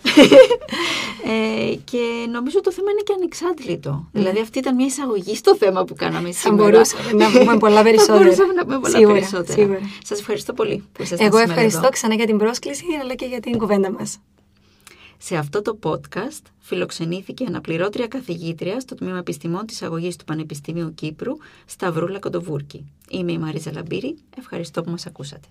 Και νομίζω το θέμα είναι και ανεξάντλητο. Δηλαδή αυτή ήταν μια εισαγωγή στο θέμα που κάναμε σήμερα. Θα μπορούσαμε να πούμε πολλά περισσότερα. Σίγουρα. Σας ευχαριστώ πολύ που ήσασταν σήμερα. Εγώ ευχαριστώ ξανά για την πρόσκληση αλλά και για την κουβέντα μας. Σε αυτό το podcast φιλοξενήθηκε αναπληρώτρια καθηγήτρια στο Τμήμα Επιστημών της Αγωγής του Πανεπιστημίου Κύπρου, Σταυρούλα Κοντοβούρκη. Είμαι η Μαρίζα Λαμπύρη. Ευχαριστώ που μας ακούσατε.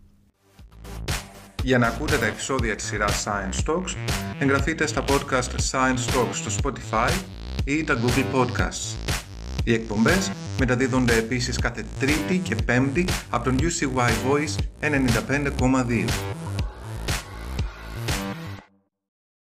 Για να ακούτε τα επεισόδια της σειράς Science Talks, εγγραφείτε στα podcast Science Talks στο Spotify ή τα Google Podcasts. Οι εκπομπές μεταδίδονται επίσης κάθε Τρίτη και Πέμπτη από τον UCY Voice 95,2.